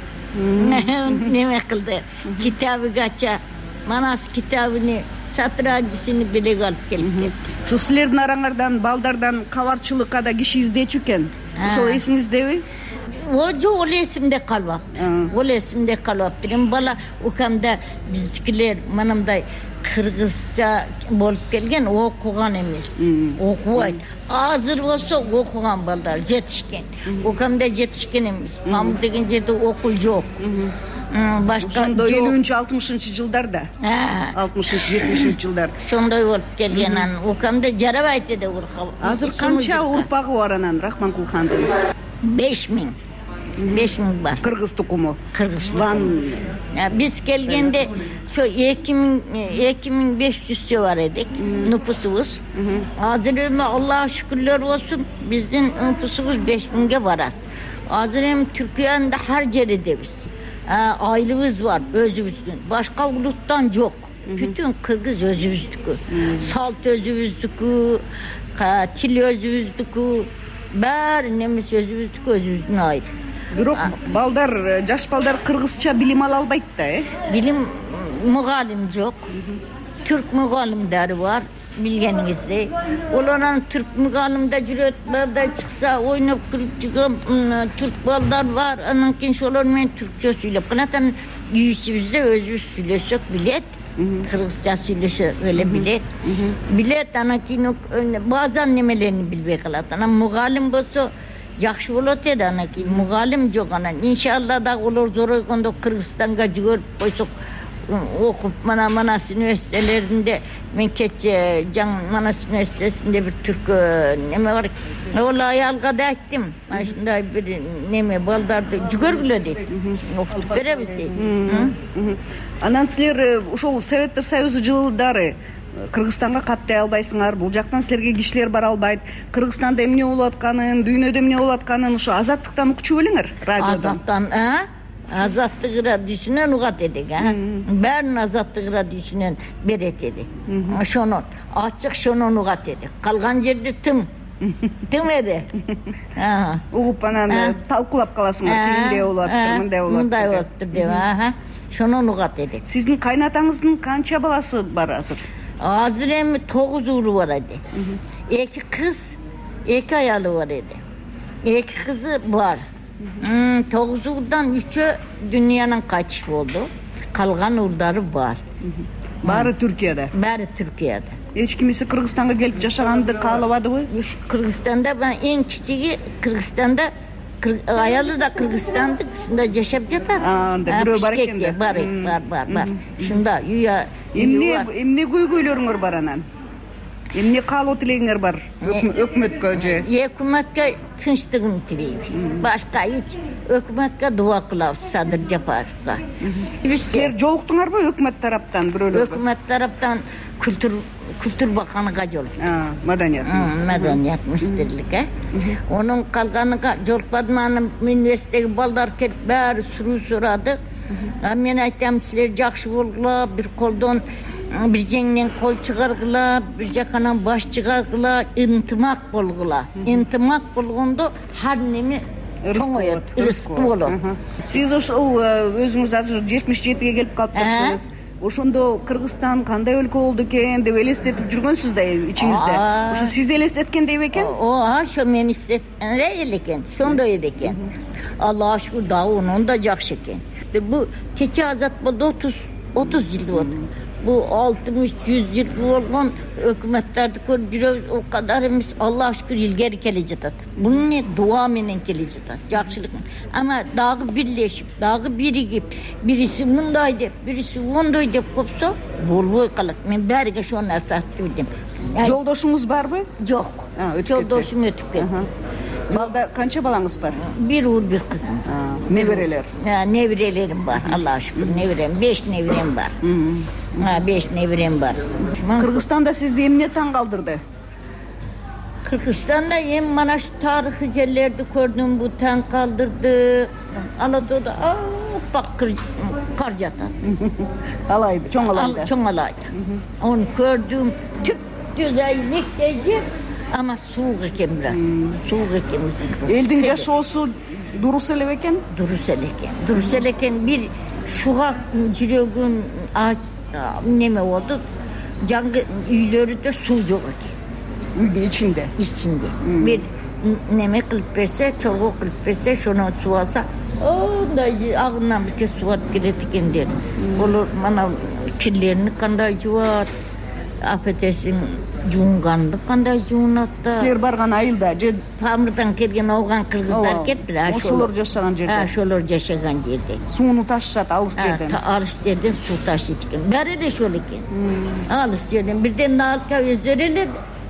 неме кылды. Китабыгача, Манас китабыны, сатыранчысыны белек алып келип. Ушу силердин араңардан, балдардан кабарчылыкка да киши издечү экен. Ошол эсиңиздеби? Жок, ол эсимде калбаптыр. Ол эсимде калбаптыр. Бала укамда биздикилер манамдай кыргызча болуп келген, окуган эмес. Окубайт. Азыр болсо окуган балдар жетишкен. Укамда жетишкен эмес. Памук деген жерде окуу жок. Башка жок. 50-60 жылдарда. 60-70 жылдар. Шондой болуп келген анан. Укамда жарабайт эди урка. Азыр канча урпагы бар анан Рахманкул хандын? 5000. 5000 бар. Кыргыз тукуму. Кыргыз Biz kelgende şu 2500'e var edik nüfusumuz. Hazır Allah'a şükürler olsun bizim nüfusumuz 5000'e varar. Hazır Türkiye'nin de her yerinde biz. Ailemiz var özümüzün. Başka uluttan yok. Bütün Kırgız özümüzdükü. Salt özümüzdükü, til özümüzdükü. Bari nemiz özümüzdükü özümüzdün ait. Бирок балдар, жаш балдар кыргызча билим ала албайт да, Bilim mugallim yok. Türk mugallimleri var bilgeningizde. Onların Türk mugallimde cüretlerde çıksa oynap kırıp çıkan Türk ballar var. Anınkin şolar men Türkçe söylep. Kanatan yüzümüzde özümüz söylesek bilet. Kırgızca söylese öyle bilet. Bilet anınkin bazen nemelerini bilbey kalatan. Ama mugallim bolsa Yaxşı bolat edi anaki, mugallim yok anan. İnşallah da olur zor oygonda Kırgızistan'a jügörüp koysak okup Manas üniversitelerinde men keçe Manas üniversitesinde bir Türk neme var. Ola ayalga da ettim. Şunday bir neme baldardı jügörgülö deydi. Okutup berебиз deydi. Анан силер ошол Советтер Союзу жылдары Кыргызстанга каттай албайсыңар. Бул жактан силерге кишилер бара албайт. Кыргызстанда эмне болуп атканын, дүйнөдө эмне болуп атканын ошо азаттыктан укчу белиңер радиодон. Azatlık radyosунан ugat edik. Bärin azatlık radyosунан beret edik. Şonun açık şonun ugat edik. Kalgan jerde tım edi. Угуп анан талкуулап каласыңар. Кимде болуп атты, мындай болуп атты. Мындай болуп атты деп. Şonun ugat edik. Сиздин кайнатаңыздын канча баласы бар азыр? Azır emi 9 uğlu var idi. 2 kız, 2 ayalı var idi. 2 kızı var. 9 uğuldan 3'ü dünyanın kaçış oldu. Kalgan uğulları var. Bari Türkiye'de? Bari Türkiye'de. Hiç kimisi Kırgızistan'a gelip yaşagandı kaalabady mı? Kırgızistan'da ben en küçüğü Kırgızistan'da ayalı da Kırgızistan'da şunda yaşap jatar. Biri bar eken de. Var. Şunda yuya Emne көйгөйлөрүңөр бар анан? Эмне каалоо тилегиңер бар? Өкмөткө же? Өкмөткө тынчтыгын тилейбиз. Башка эч өкмөткө дуа кылабыз Садыр Жапаровго. Силер жолуктуңарбы өкмөт тараптан бирөөлөр? Өкмөт тараптан kültür bakanıga joluktuk. Madaniyat ministrligi. Onun kalganıga jolukpadım. Anam üniversitedeki ballar kelip bäri sürүү soradı. Men aytam sizler jakşı bolgula, bir koldan bir jengden kol çıgargıla, bir jakanan baş çıgargıla, intimak bolgula. İntimak bolgondo har nemi çoğoyot, ırıskı bolot. Siz ошол өзүңүз азыр 77-ге келип калыптырсыз. Ошондо Кыргызстан кандай өлкө болду экен деп элестетип жүргөнсүз да ичиңизде. Ошо сиз элестеткендей бекен? Ошо мен элестеткендей экен, ошондой эди экен. Аллага шүкүр дагы онун да жакшы экен. Bu keçi azat boldu 30 yıl oldu. Bu 60-100 yıl olgan hükümetlerde görüyoruz o kadarımız Allah'a şükür ilgeri gelecek. Bunun ne dua menen gelecek. Yaxşılık. Ama dağı birleşip, dağı birigip, birisi bundaydı, birisi ondaydı dep kopsa bolboy kalat. Men bäriге şonu asat dedim. Жолдошуңуз барбы? Жок. Жолдошум өтүп кетти. Balda kança balаңыз бар? Bir uğur bir kızım. Nevireler? Nevirelerim var Allah'a şükür. Nevirem, 5 nevirem var. 5 nevirem var. Kırgızistan'da sizde emne taң kaldırdı? Kırgızistan'da mana şu tarihi yerlerde gördüm bu taң kaldırdı. Anadolu'da bak kar yatar. Alaydı, çoğ alaydı. Çoğ alaydı. Onu gördüm. Tüp güzellik diyecek. Ama soğuk eken biraz. Soğuk eken bizim. Eldin yaşosu durus ele eken? Durus ele eken bir şuğa jirögün neme oldu. Jangı üylörüde su yok eken. Üydün içinde? İçinde. Bir neme kılıp verse, çolgu kılıp verse, şunu su alsa onday ağından bir kez su atıp gidet eken derim. Olur bana kirlerini kanday juvat. Affedersin juğungandı kanday juğunatta. Sizler bargan ayılda Pamırdan kelgen oğan kırgızlar kettiler. Oşolor yaşagan jerde. Oşolor yaşagan jerde. Suunu taşışat alыс жерден. Alыс жерден суу taşıydı. Бәрі de şöyle eken. Alыс жерден birden nalka özlerler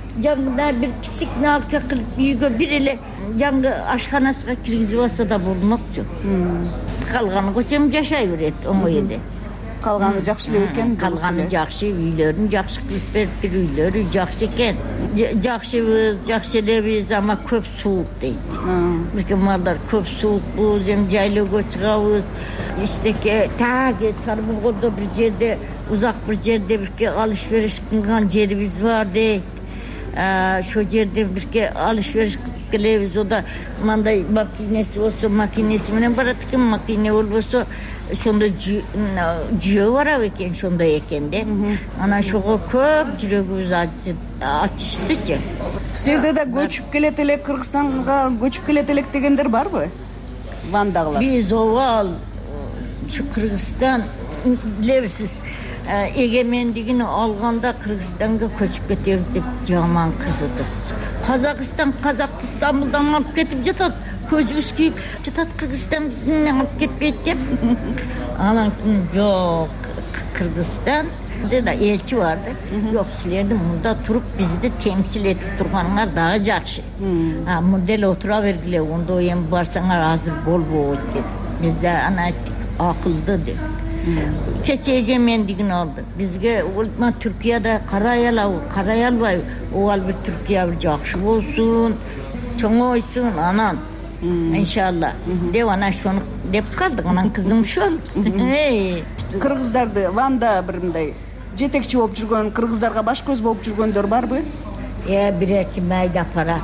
жаңгыда бир кичик налка кылып үйгө бир эле жаңгы ашканасына киргизип алса да болмокчу. Калганы көчөм жашай берет оңой эле. Калганы жакшы эле экен. Калганы жакшы, үйлөрүн жакшы кылып берип, үйлөрү жакшы экен. Жакшыбыз, жакшы элебиз, ама көп суук дейт. Бирке малдар көп суукпуз, эми жайлоого чыгабыз. Иштеке таги Сарбулгордо бир жерде, узак бир жерде бирке алыш-бериш кылган жерибиз бар дейт. Ошо жерде бирке алыш-бериш кылып келебиз. Ода мындай макинеси болсо, макинеси менен барат экен, макине болбосо ошондо жүйө барабы экен, ошондой экен да. Анан ошого көп жүрөгүбүз ачыштычы. Силерде да көчүп келет элек, Кыргызстанга көчүп келет элек дегендер барбы? Вандагылар. Биз обал ушу Кыргызстан билебизсиз, эгемендигин алганда Кыргызстанга көчүп кетебиз деп жаман кызыдык. Казакты Стамбулдан алып кетип жатат. Көзүбүз кийип жатат, Кыргызстан бизден алып кетпейт деп. Анан жок, Кыргызстан да элчи барды. Жок, силердин мында туруп бизди темсил этип турганыңар дагы жакшы. Мында эле отура бергиле, ондо эми барсаңар азыр болбойт деп. Бизде ана айттык, акылды деп. Кече эгемендигин алды. Бизге Түркияда карай албайбы. Ол албыр Түркия бир жакшы болсун, чоңойсун, анан иншалла деп ана шону деп калдык. Анан кызым ошол. Кыргыздарды Ванда бир мындай жетекчи болуп жүргөн, кыргыздарга баш көз болуп жүргөндөр барбы? Бир-эки майда аппарат.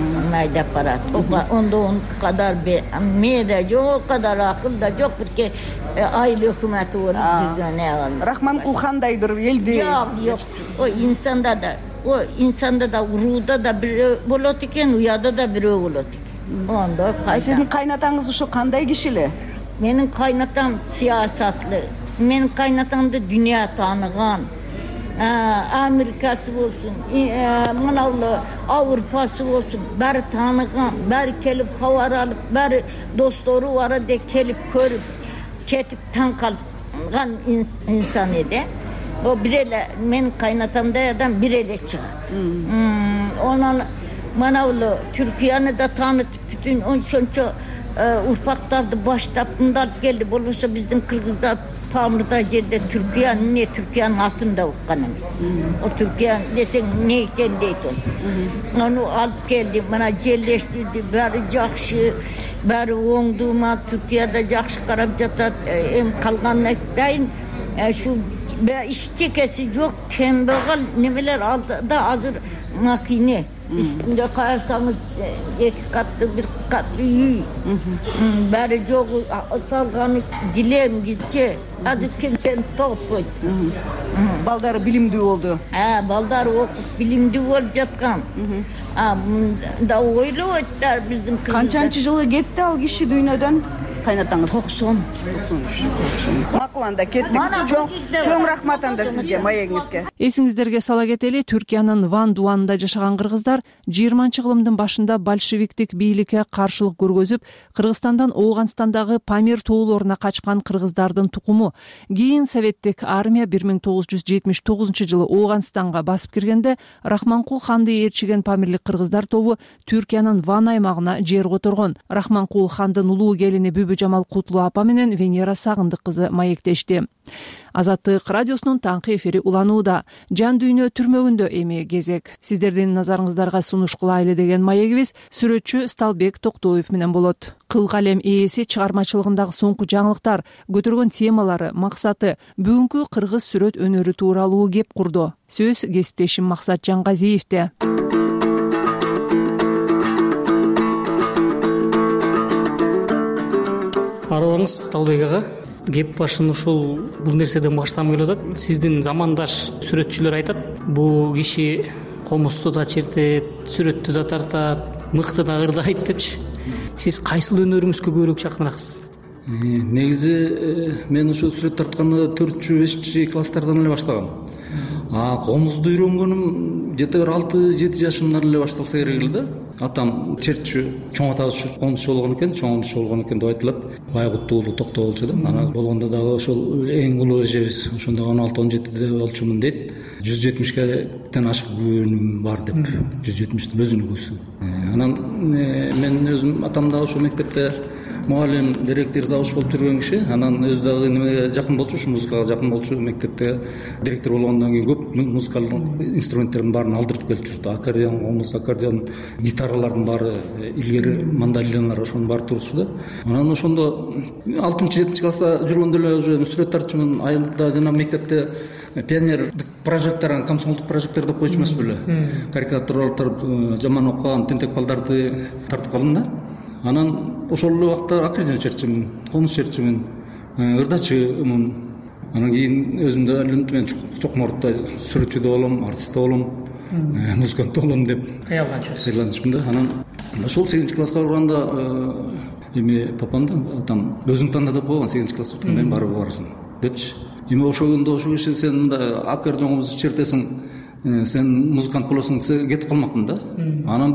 Ондо он кадар мээде жок, кадар акылда жок, бирке айыл өкмөтү болуп жүргөн. Рахманкул хандай бир элди. Жок. Инсанда да урууда да бирөө болот экен, уяда да бирөө болот экен. Ондо сиздин кайнатаңыз ошо кандай киши эле? Менин кайнатам саясатлы. Менин кайнатамды дүйнө тааныган. Америкасы болсун, мынаулы Аврупасы болсун, баары тааныган, баары келип кабар алып, баары достору бара деп келип көрүп, кетип таң калган инсан эди. О бир эле мен кайнатамдай адам бир эле чыгат. Онан мынаулы Түркияны да таанытып, бүтүн ошончо урпактарды баштап мындар келди. Болбосо биздин кыргыздар Памырда жерде Түркиянын атын да уккан эмес. О Түркия десең не экен дейт ол. Аны алып келди, мына жерлештирди, баары жакшы, баары оңдума, Түркияда жакшы карап жатат. Эми калган айтайын, ушу иштекеси жок, кембагал немелер алдыда азыр макине. Üstünde kayarsanız 2 katlı 1 katlı үй. Бәрі жоғы салғаны дилем гизче. Азыр келген топ қойды. Балдары билимдүү болду. Балдары окуп билимдүү болуп жаткан. Да ойлойт биздин кыз. Канчанчы жылы кетти ал киши дүйнөдөн? Кайнатаңыз 93. Макул анда кеттик. Чоң рахмат анда сизге, маегиңизге. Эсиңиздерге сала кетели, Түркиянын Ван Дуанында жашаган кыргыздар 20-кылымдын башында большевиктик бийликке каршылык көргөзүп, Кыргызстандан Ооганстандагы Памир тоолоруна качкан кыргыздардын тукуму. Кийин советтик армия 1979-жылы Ооганстанга басып киргенде, Рахманкул ханды ээрчиген памирлик кыргыздар тобу Түркиянын Ван аймагына жер которгон. Рахманкул хандын улуу келини Жамал Кутлу апа менен Венера Сагындык кызы маектешти. Азаттык радиосунун таңкы эфири уланууда. Жан дүйнө түрмөгүндө эми кезек. Сиздердин назарыңыздарга сунуш кылайлы деген маегибиз сүрөтчү Сталбек Токтоев менен болот. Кыл калем ээси чыгармачылыгындагы соңку жаңылыктар, көтөргөн темалары, максаты, бүгүнкү кыргыз сүрөт өнөрү тууралуу кеп курду. Сөз кесиптешим Максат Жаңгазиевде. Арыбаңыз Сталбек ага, кеп башын ушул бул нерседен баштагым келип атат. Сиздин замандаш сүрөтчүлөр айтат, бул киши комузду да чертет, сүрөттү да тартат, мыкты да ырдайт депчи. Сиз кайсыл өнөрүңүзгө көбүрөөк жакыныраksыз? Негизи мен ошо сүрөт тартканды 4-5 класстардан эле баштагам. Комузду үйрөнгөнүм жети бир 6-7 жашымдан эле башталса керек эле да. Атам чертчү, чоң атабыз комузчу болгон экен, чоңумузчу болгон экен деп айтылат. Байгут уулу Токтоо болчу да. Анан болгондо дагы ошол эң улуу эжебиз ошондо 16-17 болчумун дейт. 170-ден ашык күнүм бар деп. 170-тин өзүнүн күсү. Анан мен өзүм атам да ошол мектепте мугалим, директор, завуч болуп жүргөн киши. Анан өзү дагы немеге жакын болчу, ушу музыкага жакын болчу. Мектепте директор болгондон кийин көп музыкалык инструменттердин баарын алдырып келип жүрдү. Аккордеон, комуз, аккордеон, гитаралардын баары, илгери мандолиналар ошонун баары турчу да. Анан ошондо 6-7 класста жүргөндө эле уже сүрөт тартчумун. Айылда жана мектепте пионердик прожектор, комсомолдук прожектор деп койчу эмес беле. Карикатуралар жаман окуган тентек балдарды тартып калдым да. Анан ошол эле убакта аккордеон чертчүмүн, комуз чертчүмүн, ырдачымын. Анан кийин өзүмдө мен чокмордо сүрөтчү да болом, артист да болом, музыкант да болом деп кыялганчымын да. Анан ошол 8-класска барганда эми папам да атам өзүң танда деп койгон, 8-класс бүткөндөн кийин барып барасың депчи. Эми ошондо ошол киши сен мындай аккордеоңду чертесиң, сен музыкант болосуң, кетип калмакмын да. Анан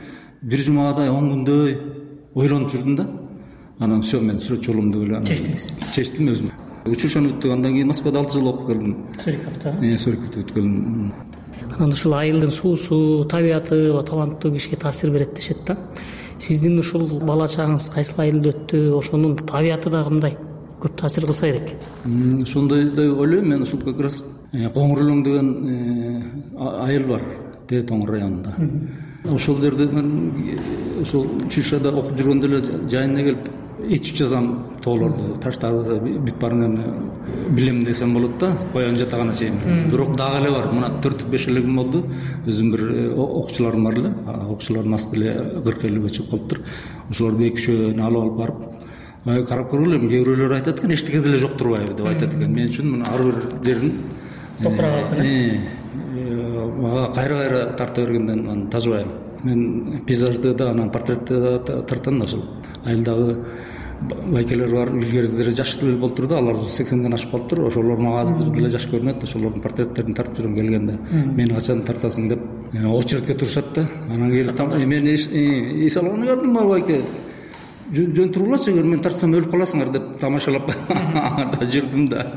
бир жумадай, 10 күндөй ойлонуп жүрдүм да. Анан все, мен сүрөтчү болом деп эле чечтим өзүм. Училищени бүттүк, андан кийин Москвада 6 жыл окуп келдим. Суриковто. Суриковто бүткөндүм. Анан ушул айылдын суусу, табияты таланттуу кишиге таасир берет дешет да. Сиздин ушул бала чагыңыз кайсыл айылда өттү? Ошонун табияты да кандай? Көп таасир кылса керек. Ошондой деп ойлойм мен. Ушул как раз Коңур Өлөң деген айыл бар, Тээ Тоңур районунда. Ошол жерде мен ошол училищада окуп жүргөндө эле жайына келип этюд жазам, тоолорду, таштарды бүт баарын билем десем болот да, коен жатагана чейин. Бирок дагы эле бар, мына 4-5 эле күн болду. Өзүм бир окуучуларым бар эле, окуучулардын асты эле 40-50 чыгып калыптыр. Ошолорду 2-3 алып барып карап көргүлө. Кээ бирөөлөр айтат экен, эчтеке деле жок турбайбы деп айтат экен. Мен үчүн мына ар бир жерин топурак алтын. Мага кайра тарта бергенден аны тажыбайм. Мен пейзажды да, анан портретти да тартам да. Ошол айылдагы байкелер бар, илгеризлери жаш деле болуптур да, алар 80ден ашып калыптыр. Ошолор мага азыр деле жаш көрүнөт. Ошолордун портреттерин тартып жүрөм келгенде. Мени качан тартасың деп очередке турушат да. Анан келип мен эс алганы келдим байке. Жөн тургулачы, мен тартсам өлүп каласыңар деп тамашалап да жүрдүм да.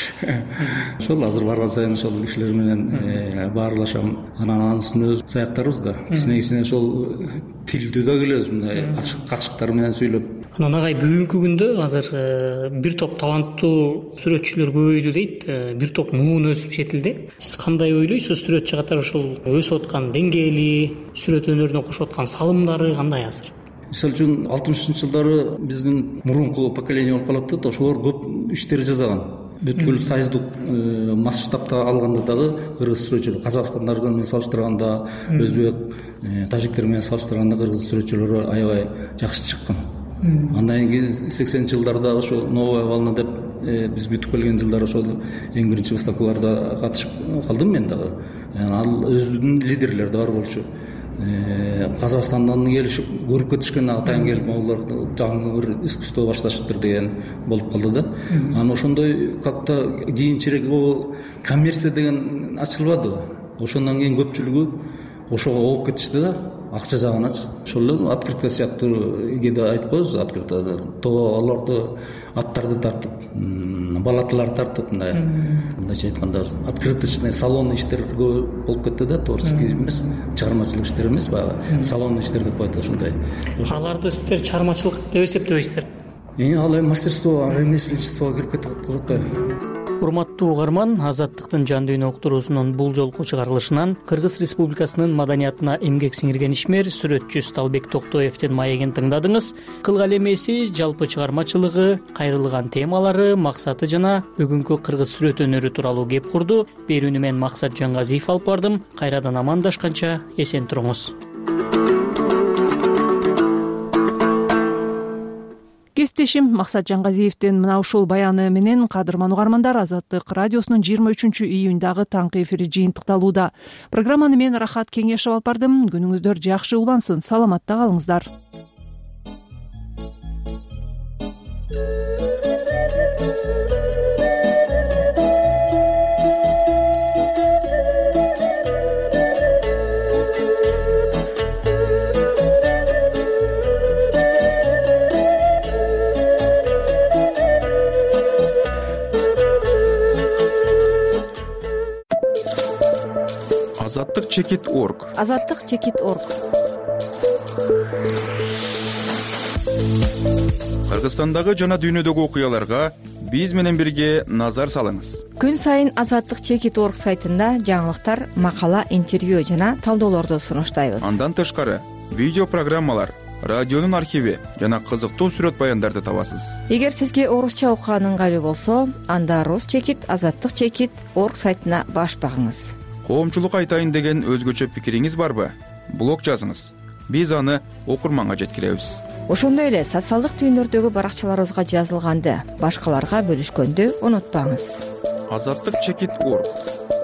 Ошол азыр барган сайын ошол кишилер менен баарлашам. Анан анын үстүнө өз саяктарыбыз да. Кичине ошол тилдүү да келебиз, мындай качыктар менен сүйлөп. Анан агай бүгүнкү күндө азыр бир топ таланттуу сүрөтчүлөр көбөйдү дейт. Бир топ муун өсүп жетилди. Сиз кандай ойлойсуз? Сүрөтчү катары ошол өсүп аткан деңгээли, сүрөт өнөрүнө кошуп аткан салымдары кандай азыр? Мисалы үчүн 60-жылдары биздин мурунку поколение болуп калат да, ошолор көп иштер жасаган. Бүткүл сайыздык масштабта алганда дагы кыргыз сүрөтчүлөр, казакстандарды менен салыштырганда, өзбек, тажиктер менен салыштырганда кыргыз сүрөтчүлөрү аябай жакшы чыккан. Андан кийин 80-жылдарда ошо новая волна деп биз бүтүп келген жылдар ошол эң биринчи выставкаларда катышып калдым мен дагы. Ал өзүнүн лидерлери да бар болчу. Казакстандан келишип көрүп кетишкен, атайын келип олар жаңы бир искусство башташыптыр деген болуп калды да. Анан ошондой как-то кийинчерээк коммерция деген ачылбады. Ошондон кийин көпчүлүгү ошого ооп кетишти да, акча жагыначы. Ошол эле открытка сыяктуу кээде айтып коебуз, открытка тоолорду, аттарды тартып, балатыларды тартып, мындайча айтканда открыточный салон иштер көп болуп кетти да, творческий эмес, чыгармачылык иштер эмес, баягы салон иштер деп коет ошондой. Аларды сиздер чыгармачылык деп эсептебейсиздер? Ал мастерство, ремесленничествого кирип кетип калат. Урматтуу угарман, Азаттыктын жан дүйнө уктуруусунун бул жолку чыгарылышынан Кыргыз Республикасынын маданиятына эмгек сиңирген ишмер сүрөтчү Сталбек Токтоевдин маегин тыңдадыңыз. Кылгал эмеси, жалпы чыгармачылыгы, кайрылган темалары, максаты жана бүгүнкү кыргыз сүрөт өнөрү тууралуу кеп курду. Берүүнү мен Максат Жангазиев алып бардым. Кайрадан амандашканча эсен туруңуз. Кесиптешим Максат Жангазиевдин мына ушул баяны менен кадырман угармандар, Азаттык радиосунун 23-июндагы таңкы эфири жыйынтыкталууда. Программаны мен Рахат Кеңешев алып бардым. Күнүңүздөр жакшы улансын, саламатта калыңыздар. азаттык чекит орг. азаттык чекит орг. Кыргызстандагы жана дүйнөдөгү окуяларга биз менен бирге назар салыңыз. Күн сайын азаттык чекит орг сайтында жаңылыктар, макала, интервью жана талдоолорду сунуштайбыз. Андан тышкары видео программалар, радионун архиви жана кызыктуу сүрөт баяндарды табасыз. Эгер сизге орусча окуган ыңгайлуу болсо, анда рус чекит, азаттык чекит орг сайтына баш багыңыз. Коомчулук айтайын деген өзгөчө пикириңиз барбы? Блог жазыңыз. Биз аны окурманга жеткиребиз. Ошондой эле социалдык түйүндөрдөгү баракчаларыбызга жазылганды башкаларга бөлүшкөндү унутпаңыз. азаттык чекит орг.